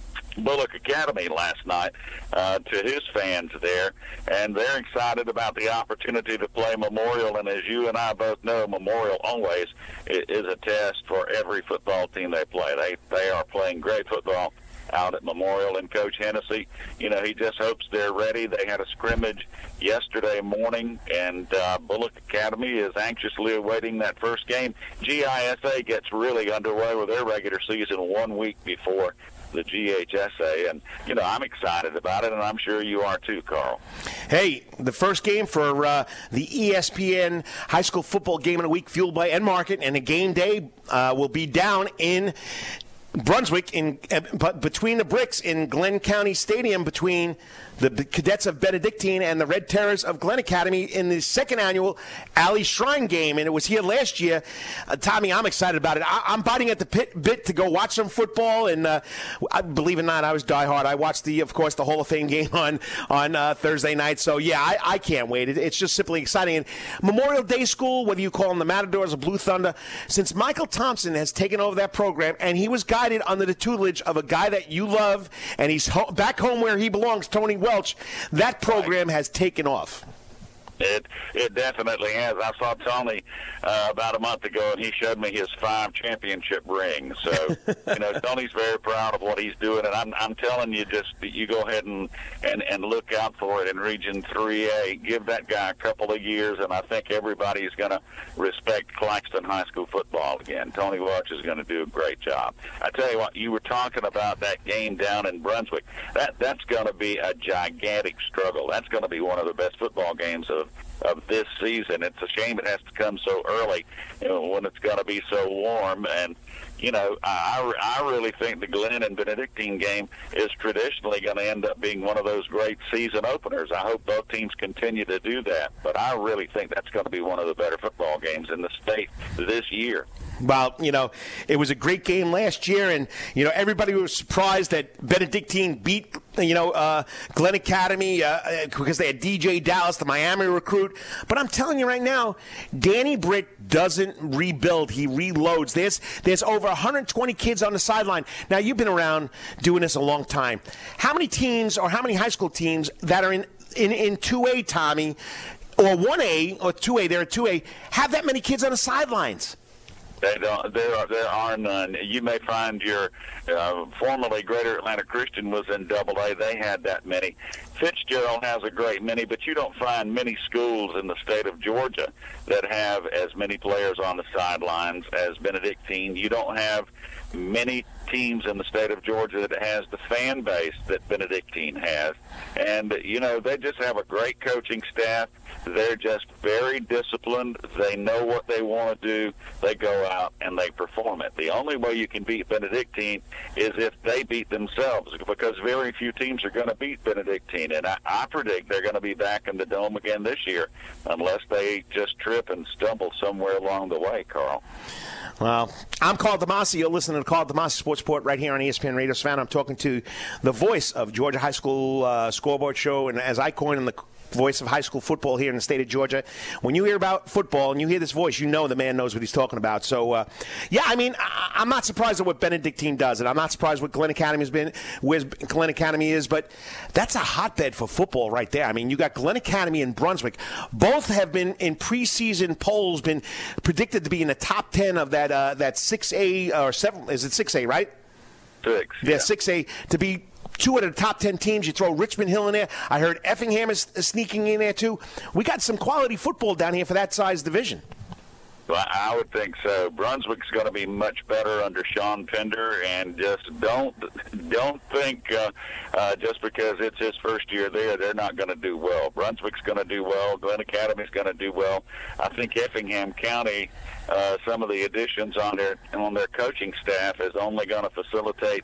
Academy last night to his fans there, and they're excited about the opportunity to play Memorial. And as you and I both know, Memorial always is a test for every football team they play. They are playing great football out at Memorial, and Coach Hennessy, he just hopes they're ready. They had a scrimmage yesterday morning, and Bullock Academy is anxiously awaiting that first game. GISA gets really underway with their regular season 1 week before the GHSA, and I'm excited about it, and I'm sure you are too, Carl. Hey, the first game for the ESPN High School Football Game of the Week, fueled by N-Market, and the game day will be down in Brunswick, between the bricks in Glenn County Stadium, between the Cadets of Benedictine and the Red Terrors of Glenn Academy in the second annual Alley Shrine game. And it was here last year. Tommy, I'm excited about it. I'm biting at the bit to go watch some football. And believe it or not, I was diehard. I watched, of course, the Hall of Fame game on Thursday night. So, yeah, I can't wait. It's just simply exciting. And Memorial Day School, whether you call them the Matadors or Blue Thunder, since Michael Thompson has taken over that program, and he was guided under the tutelage of a guy that you love, and he's back home where he belongs, Tony Welch, that program has taken off. It definitely has. I saw Tony about a month ago, and he showed me his 5 championship rings. So, Tony's very proud of what he's doing, and I'm telling you, just you go ahead and look out for it in Region 3A. Give that guy a couple of years, and I think everybody's going to respect Claxton High School football again. Tony Welch is going to do a great job. I tell you what, you were talking about that game down in Brunswick. That's going to be a gigantic struggle. That's going to be one of the best football games of this season. It's a shame it has to come so early, when it's going to be so warm. And I really think the Glenn and Benedictine game is traditionally going to end up being one of those great season openers. I hope both teams continue to do that, but I really think that's going to be one of the better football games in the state this year. Well, it was a great game last year, and, everybody was surprised that Benedictine beat, Glenn Academy because they had DJ Dallas, the Miami recruit. But I'm telling you right now, Danny Britt doesn't rebuild. He reloads. There's over 120 kids on the sideline. Now, you've been around doing this a long time. How many teams or how many high school teams that are in 2A, Tommy, or 1A or 2A, they're at 2A, have that many kids on the sidelines? They don't. There are none. You may find your formerly Greater Atlanta Christian was in AA. They had that many. Fitzgerald has a great many, but you don't find many schools in the state of Georgia that have as many players on the sidelines as Benedictine. You don't have many teams in the state of Georgia that has the fan base that Benedictine has. And, they just have a great coaching staff. They're just very disciplined. They know what they want to do. They go out and they perform it. The only way you can beat Benedictine is if they beat themselves, because very few teams are going to beat Benedictine. And I predict they're going to be back in the Dome again this year unless they just trip and stumble somewhere along the way, Carl. Well, I'm Carl DeMasi. You're listening to Carl DeMasi Sports Report right here on ESPN Radio Savannah. I'm talking to the voice of Georgia High School Scoreboard Show, and as I coin him, voice of high school football here in the state of Georgia. When you hear about football and you hear this voice, you know the man knows what he's talking about. So, I'm not surprised at what Benedictine does, and I'm not surprised what Glen Academy has been, where Glen Academy is, but that's a hotbed for football right there. I mean, you got Glen Academy and Brunswick. Both have been in preseason polls, been predicted to be in the top 10 of that 6A or 7. Is it 6A, right? 6. Yeah, 6A to be 2 out of the top 10 teams. You throw Richmond Hill in there. I heard Effingham is sneaking in there, too. We got some quality football down here for that size division. Well, I would think so. Brunswick's going to be much better under Sean Pender, and just don't think just because it's his first year there, they're not going to do well. Brunswick's going to do well. Glen Academy's going to do well. I think Effingham County, some of the additions on their coaching staff is only going to facilitate,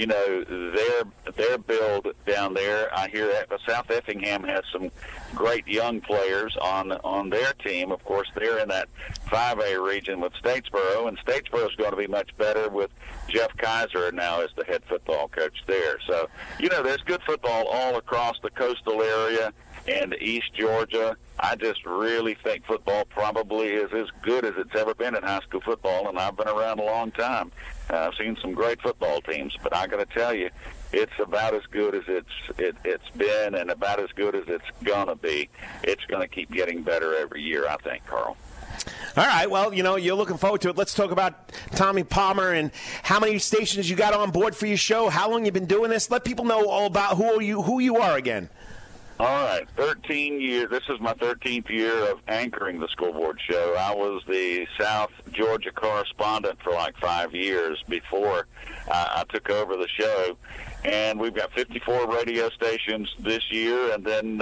their build down there. I hear that South Effingham has some great young players on their team. Of course, they're in that 5A region with Statesboro, and Statesboro's going to be much better with Jeff Kaiser now as the head football coach there. So, there's good football all across the coastal area and East Georgia. I just really think football probably is as good as it's ever been in high school football, and I've been around a long time. I've seen some great football teams, but I got to tell you, it's about as good as it's been and about as good as it's going to be. It's going to keep getting better every year, I think, Carl. All right, well, you're looking forward to it. Let's talk about Tommy Palmer and how many stations you got on board for your show, how long you've been doing this. Let people know all about who you are again. All right, 13 years. This is my 13th year of anchoring the School Board Show. I was the South Georgia correspondent for like 5 years before I took over the show. And we've got 54 radio stations this year, and then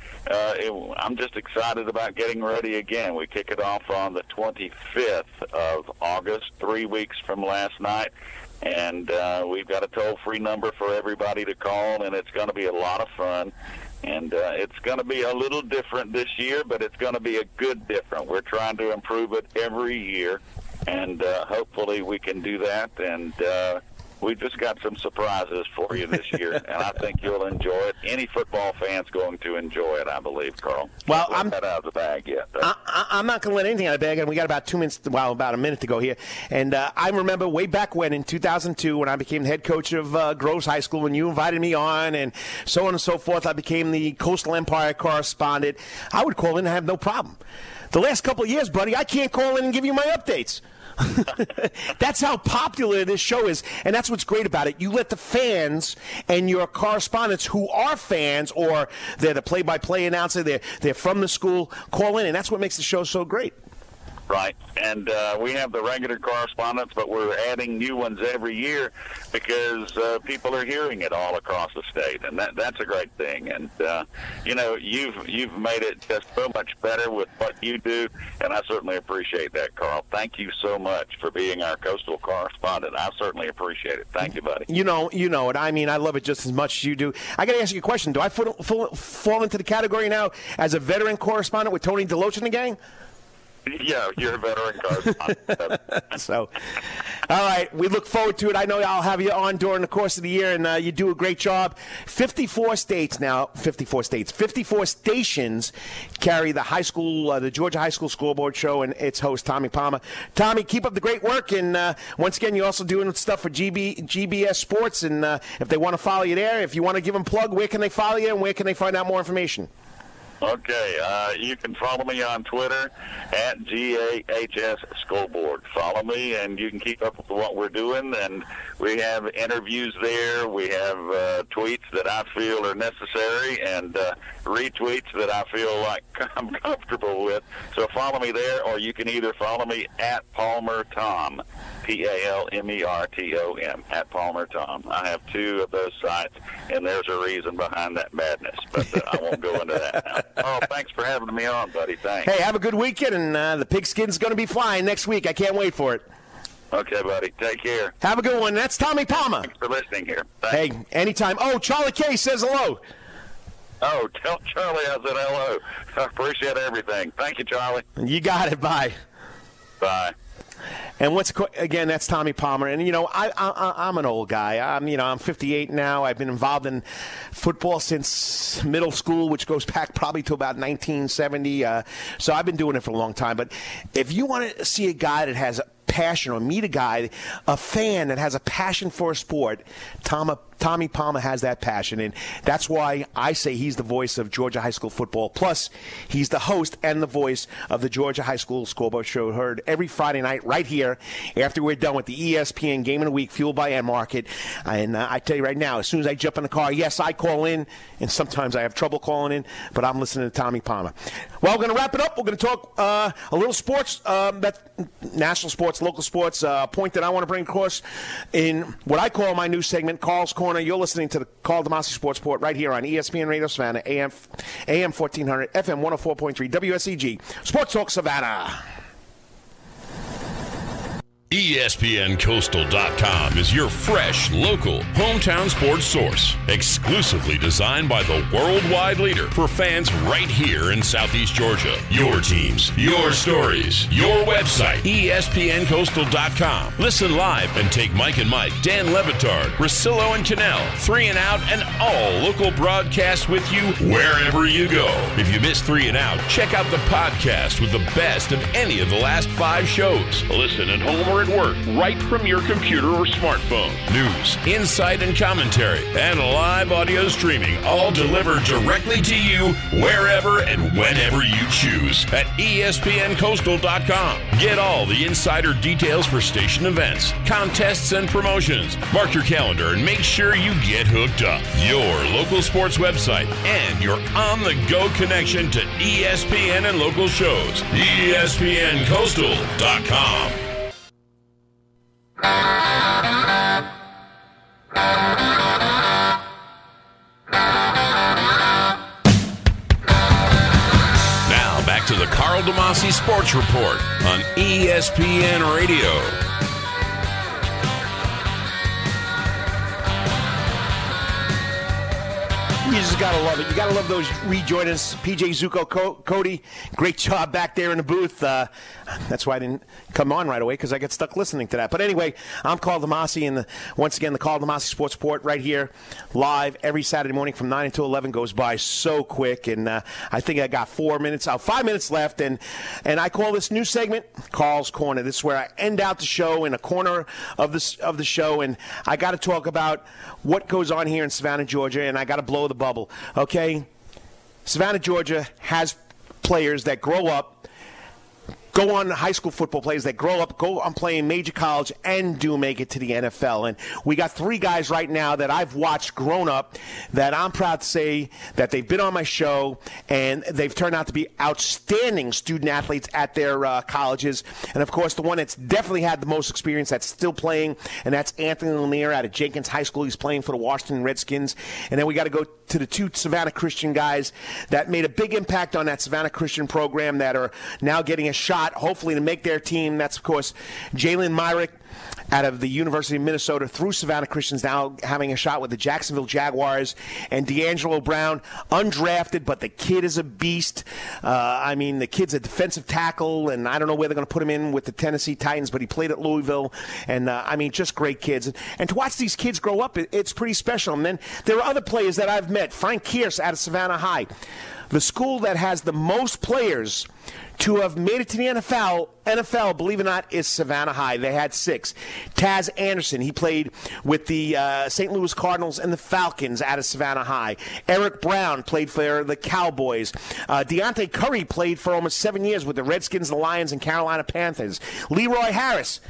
I'm just excited about getting ready again. We kick it off on the 25th of August, 3 weeks from last night. And we've got a toll-free number for everybody to call, and it's going to be a lot of fun. And it's going to be a little different this year, but it's going to be a good different. We're trying to improve it every year, and hopefully we can do that. And we've just got some surprises for you this year, and I think you'll enjoy it. Any football fan's going to enjoy it, I believe, Carl. Well, I'm not out of the bag yet. I'm not going to let anything out of the bag, and we got about 2 minutes, about a minute to go here. And I remember way back when, in 2002, when I became the head coach of Groves High School, when you invited me on, and so on and so forth, I became the Coastal Empire correspondent. I would call in and have no problem. The last couple of years, buddy, I can't call in and give you my updates. That's how popular this show is, and that's what's great about it. You let the fans and your correspondents who are fans, or they're the play-by-play announcer, they're from the school, call in, and that's what makes the show so great. Right, and we have the regular correspondents, but we're adding new ones every year because people are hearing it all across the state, and that's a great thing. And you've made it just so much better with what you do, and I certainly appreciate that, Carl. Thank you so much for being our coastal correspondent. I certainly appreciate it. Thank you, buddy. You know it. I mean, I love it just as much as you do. I got to ask you a question. Do I fall into the category now as a veteran correspondent with Tony DeLoach and the gang? Yeah, you're a veteran correspondent. So, all right, we look forward to it. I know I'll have you on during the course of the year, and you do a great job. 54 stations carry the Georgia High School Scoreboard Show and its host, Tommy Palmer. Tommy, keep up the great work, and once again, you're also doing stuff for GBS Sports, and if they want to follow you there, if you want to give them a plug, where can they follow you, and where can they find out more information? Okay, you can follow me on Twitter at GAHS Scoreboard. Follow me, and you can keep up with what we're doing. And we have interviews there. We have tweets that I feel are necessary, and retweets that I feel like I'm comfortable with. So follow me there, or you can either follow me at Palmer Tom, PalmerTom, at Palmer Tom. I have 2 of those sites, and there's a reason behind that madness, but I won't go into that now. Oh, thanks for having me on, buddy. Thanks. Hey, have a good weekend, and the pigskin's going to be flying next week. I can't wait for it. Okay, buddy. Take care. Have a good one. That's Tommy Palmer. Thanks for listening here. Thanks. Hey, anytime. Oh, Charlie K says hello. Oh, tell Charlie I said hello. I appreciate everything. Thank you, Charlie. You got it. Bye. Bye. And again, that's Tommy Palmer. And, I'm an old guy. I'm 58 now. I've been involved in football since middle school, which goes back probably to about 1970. So I've been doing it for a long time. But if you want to see a guy that has a passion, or meet a fan that has a passion for a sport, Tommy Palmer has that passion, and that's why I say he's the voice of Georgia high school football. Plus, he's the host and the voice of the Georgia High School Scoreboard Show, heard every Friday night right here after we're done with the ESPN Game of the Week, fueled by N-Market. And I tell you right now, as soon as I jump in the car, yes, I call in, and sometimes I have trouble calling in, but I'm listening to Tommy Palmer. Well, we're going to wrap it up. We're going to talk a little sports, national sports, local sports, point that I want to bring across in what I call my new segment, Carl's Corner. You're listening to the Carl DeMasi Sports Report right here on ESPN Radio Savannah, AM 1400, FM 104.3, WSEG, Sports Talk Savannah. ESPNCoastal.com is your fresh, local, hometown sports source. Exclusively designed by the worldwide leader for fans right here in Southeast Georgia. Your teams, your stories, your website, ESPNCoastal.com. Listen live and take Mike and Mike, Dan Levitard, Rosillo and Cannell, 3 and Out, and all local broadcasts with you wherever you go. If you missed 3 and Out, check out the podcast with the best of any of the last 5 shows. Listen at home or at work, right from your computer or smartphone. News, insight, and commentary, and live audio streaming, all delivered directly to you wherever and whenever you choose at ESPNCoastal.com. Get all the insider details for station events, contests, and promotions. Mark your calendar and make sure you get hooked up. Your local sports website and your on-the-go connection to ESPN and local shows. ESPNCoastal.com. Now back to the Carl DeMasi Sports Report on ESPN Radio. You just got to love it. You got to love those rejoiners. PJ Zuko, Cody, great job back there in the booth. That's why I didn't come on right away, because I got stuck listening to that. But anyway, I'm Carl DeMasi, and once again, the Carl DeMasi Sports Report right here, live every Saturday morning from 9 until 11 goes by so quick. And I think I got 5 minutes left. And I call this new segment Carl's Corner. This is where I end out the show in a corner of the show. And I got to talk about what goes on here in Savannah, Georgia, and I got to blow the bubble. Okay? Savannah, Georgia has players that grow up, go on high school football players that grow up, go on playing major college, and do make it to the NFL. And we got 3 guys right now that I've watched grown up that I'm proud to say that they've been on my show, and they've turned out to be outstanding student athletes at their colleges. And, of course, the one that's definitely had the most experience that's still playing, and that's Anthony Lanier out of Jenkins High School. He's playing for the Washington Redskins. And then we got to go to the 2 Savannah Christian guys that made a big impact on that Savannah Christian program that are now getting a shot, hopefully, to make their team. That's, of course, Jalen Myrick out of the University of Minnesota through Savannah Christians, now having a shot with the Jacksonville Jaguars, and D'Angelo Brown, undrafted, but the kid is a beast. The kid's a defensive tackle, and I don't know where they're going to put him in with the Tennessee Titans, but he played at Louisville, and just great kids. And to watch these kids grow up, it's pretty special. And then there are other players that I've met. Frank Kierce out of Savannah High, the school that has the most players to have made it to the NFL, believe it or not, is Savannah High. They had 6. Taz Anderson, he played with the St. Louis Cardinals and the Falcons out of Savannah High. Eric Brown played for the Cowboys. Deontay Curry played for almost 7 years with the Redskins, the Lions, and Carolina Panthers. Leroy Harris.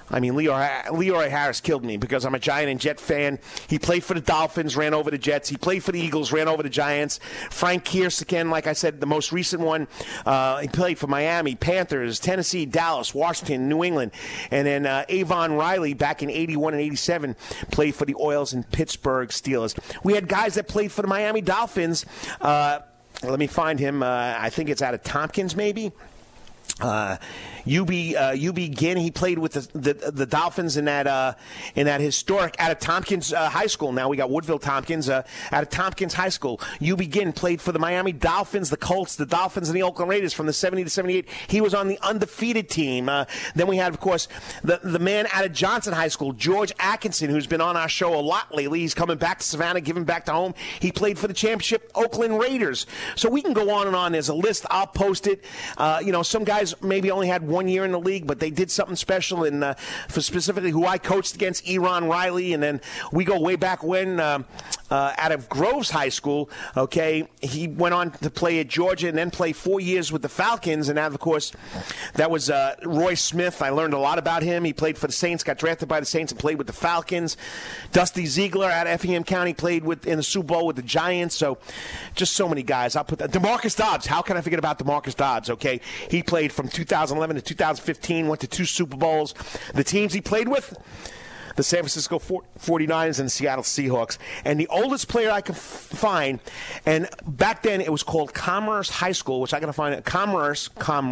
Leroy Harris killed me because I'm a Giant and Jet fan. He played for the Dolphins, ran over the Jets. He played for the Eagles, ran over the Giants. Frank Kierce, again, like I said, the most recent one, he played for Miami, Panthers, Tennessee, Dallas, Washington, New England. And then Avon Riley, back in 81 and 87, played for the Oils and Pittsburgh Steelers. We had guys that played for the Miami Dolphins. Let me find him. I think it's out of Tompkins, maybe. UB Ginn. He played with the Dolphins in that historic out of Tompkins High School. Now we got Woodville Tompkins out of Tompkins High School. UB Ginn played for the Miami Dolphins, the Colts, the Dolphins, and the Oakland Raiders from the 70 to 78. He was on the undefeated team. Then we had, of course, the man out of Johnson High School, George Atkinson, who's been on our show a lot lately. He's coming back to Savannah, giving back to home. He played for the championship Oakland Raiders. So we can go on and on. There's a list. I'll post it. Some guys maybe only had 1 year in the league, but they did something special. And for specifically who I coached against, Eron Riley, and then we go way back when out of Groves High School. Okay, he went on to play at Georgia and then play 4 years with the Falcons. And of course, that was Roy Smith. I learned a lot about him. He played for the Saints, got drafted by the Saints, and played with the Falcons. Dusty Ziegler out of Effingham County played in the Super Bowl with the Giants. So just so many guys. I'll put that. DeMarcus Dobbs. How can I forget about DeMarcus Dobbs? Okay, he played from 2011 to 2015, went to 2 Super Bowls. The teams he played with, the San Francisco 49ers and the Seattle Seahawks. And the oldest player I could find, and back then it was called Commerce High School, which I got to find Commerce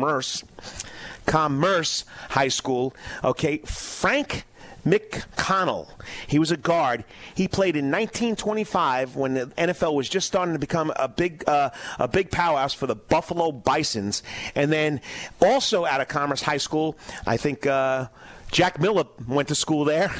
High School. Okay, Frank McConnell. He was a guard. He played in 1925 when the NFL was just starting to become a big powerhouse for the Buffalo Bisons. And then also out of Commerce High School, I think Jack Miller went to school there.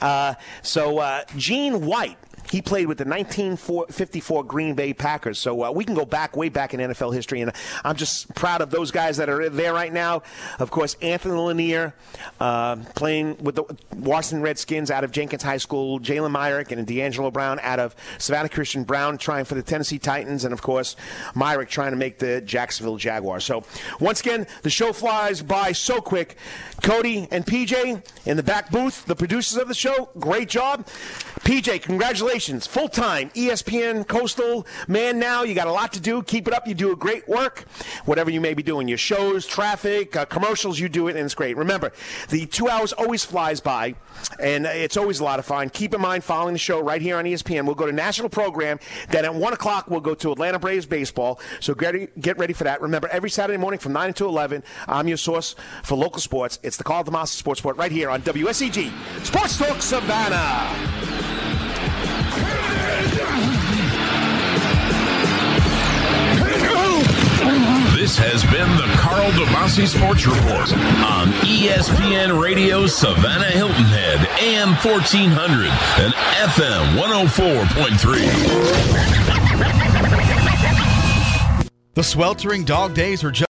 Gene White. He played with the 1954 Green Bay Packers. So we can go way back in NFL history, and I'm just proud of those guys that are there right now. Of course, Anthony Lanier playing with the Washington Redskins out of Jenkins High School, Jalen Myrick and D'Angelo Brown out of Savannah Christian, Brown trying for the Tennessee Titans, and, of course, Myrick trying to make the Jacksonville Jaguars. So, once again, the show flies by so quick. Cody and PJ in the back booth, the producers of the show, great job. PJ, congratulations. Full-time ESPN Coastal man now. You got a lot to do. Keep it up. You do a great work. Whatever you may be doing, your shows, traffic, commercials, you do it, and it's great. Remember, the 2 hours always flies by, and it's always a lot of fun. Keep in mind, following the show right here on ESPN, we'll go to national program. Then at 1 o'clock, we'll go to Atlanta Braves baseball. So get ready for that. Remember, every Saturday morning from 9 until 11, I'm your source for local sports. It's the Carl DeMasi Sports Report right here on WSEG Sports Talk Savannah. This has been the Carl DeMasi Sports Report on ESPN Radio Savannah Hilton Head, AM 1400 and FM 104.3. The sweltering dog days are just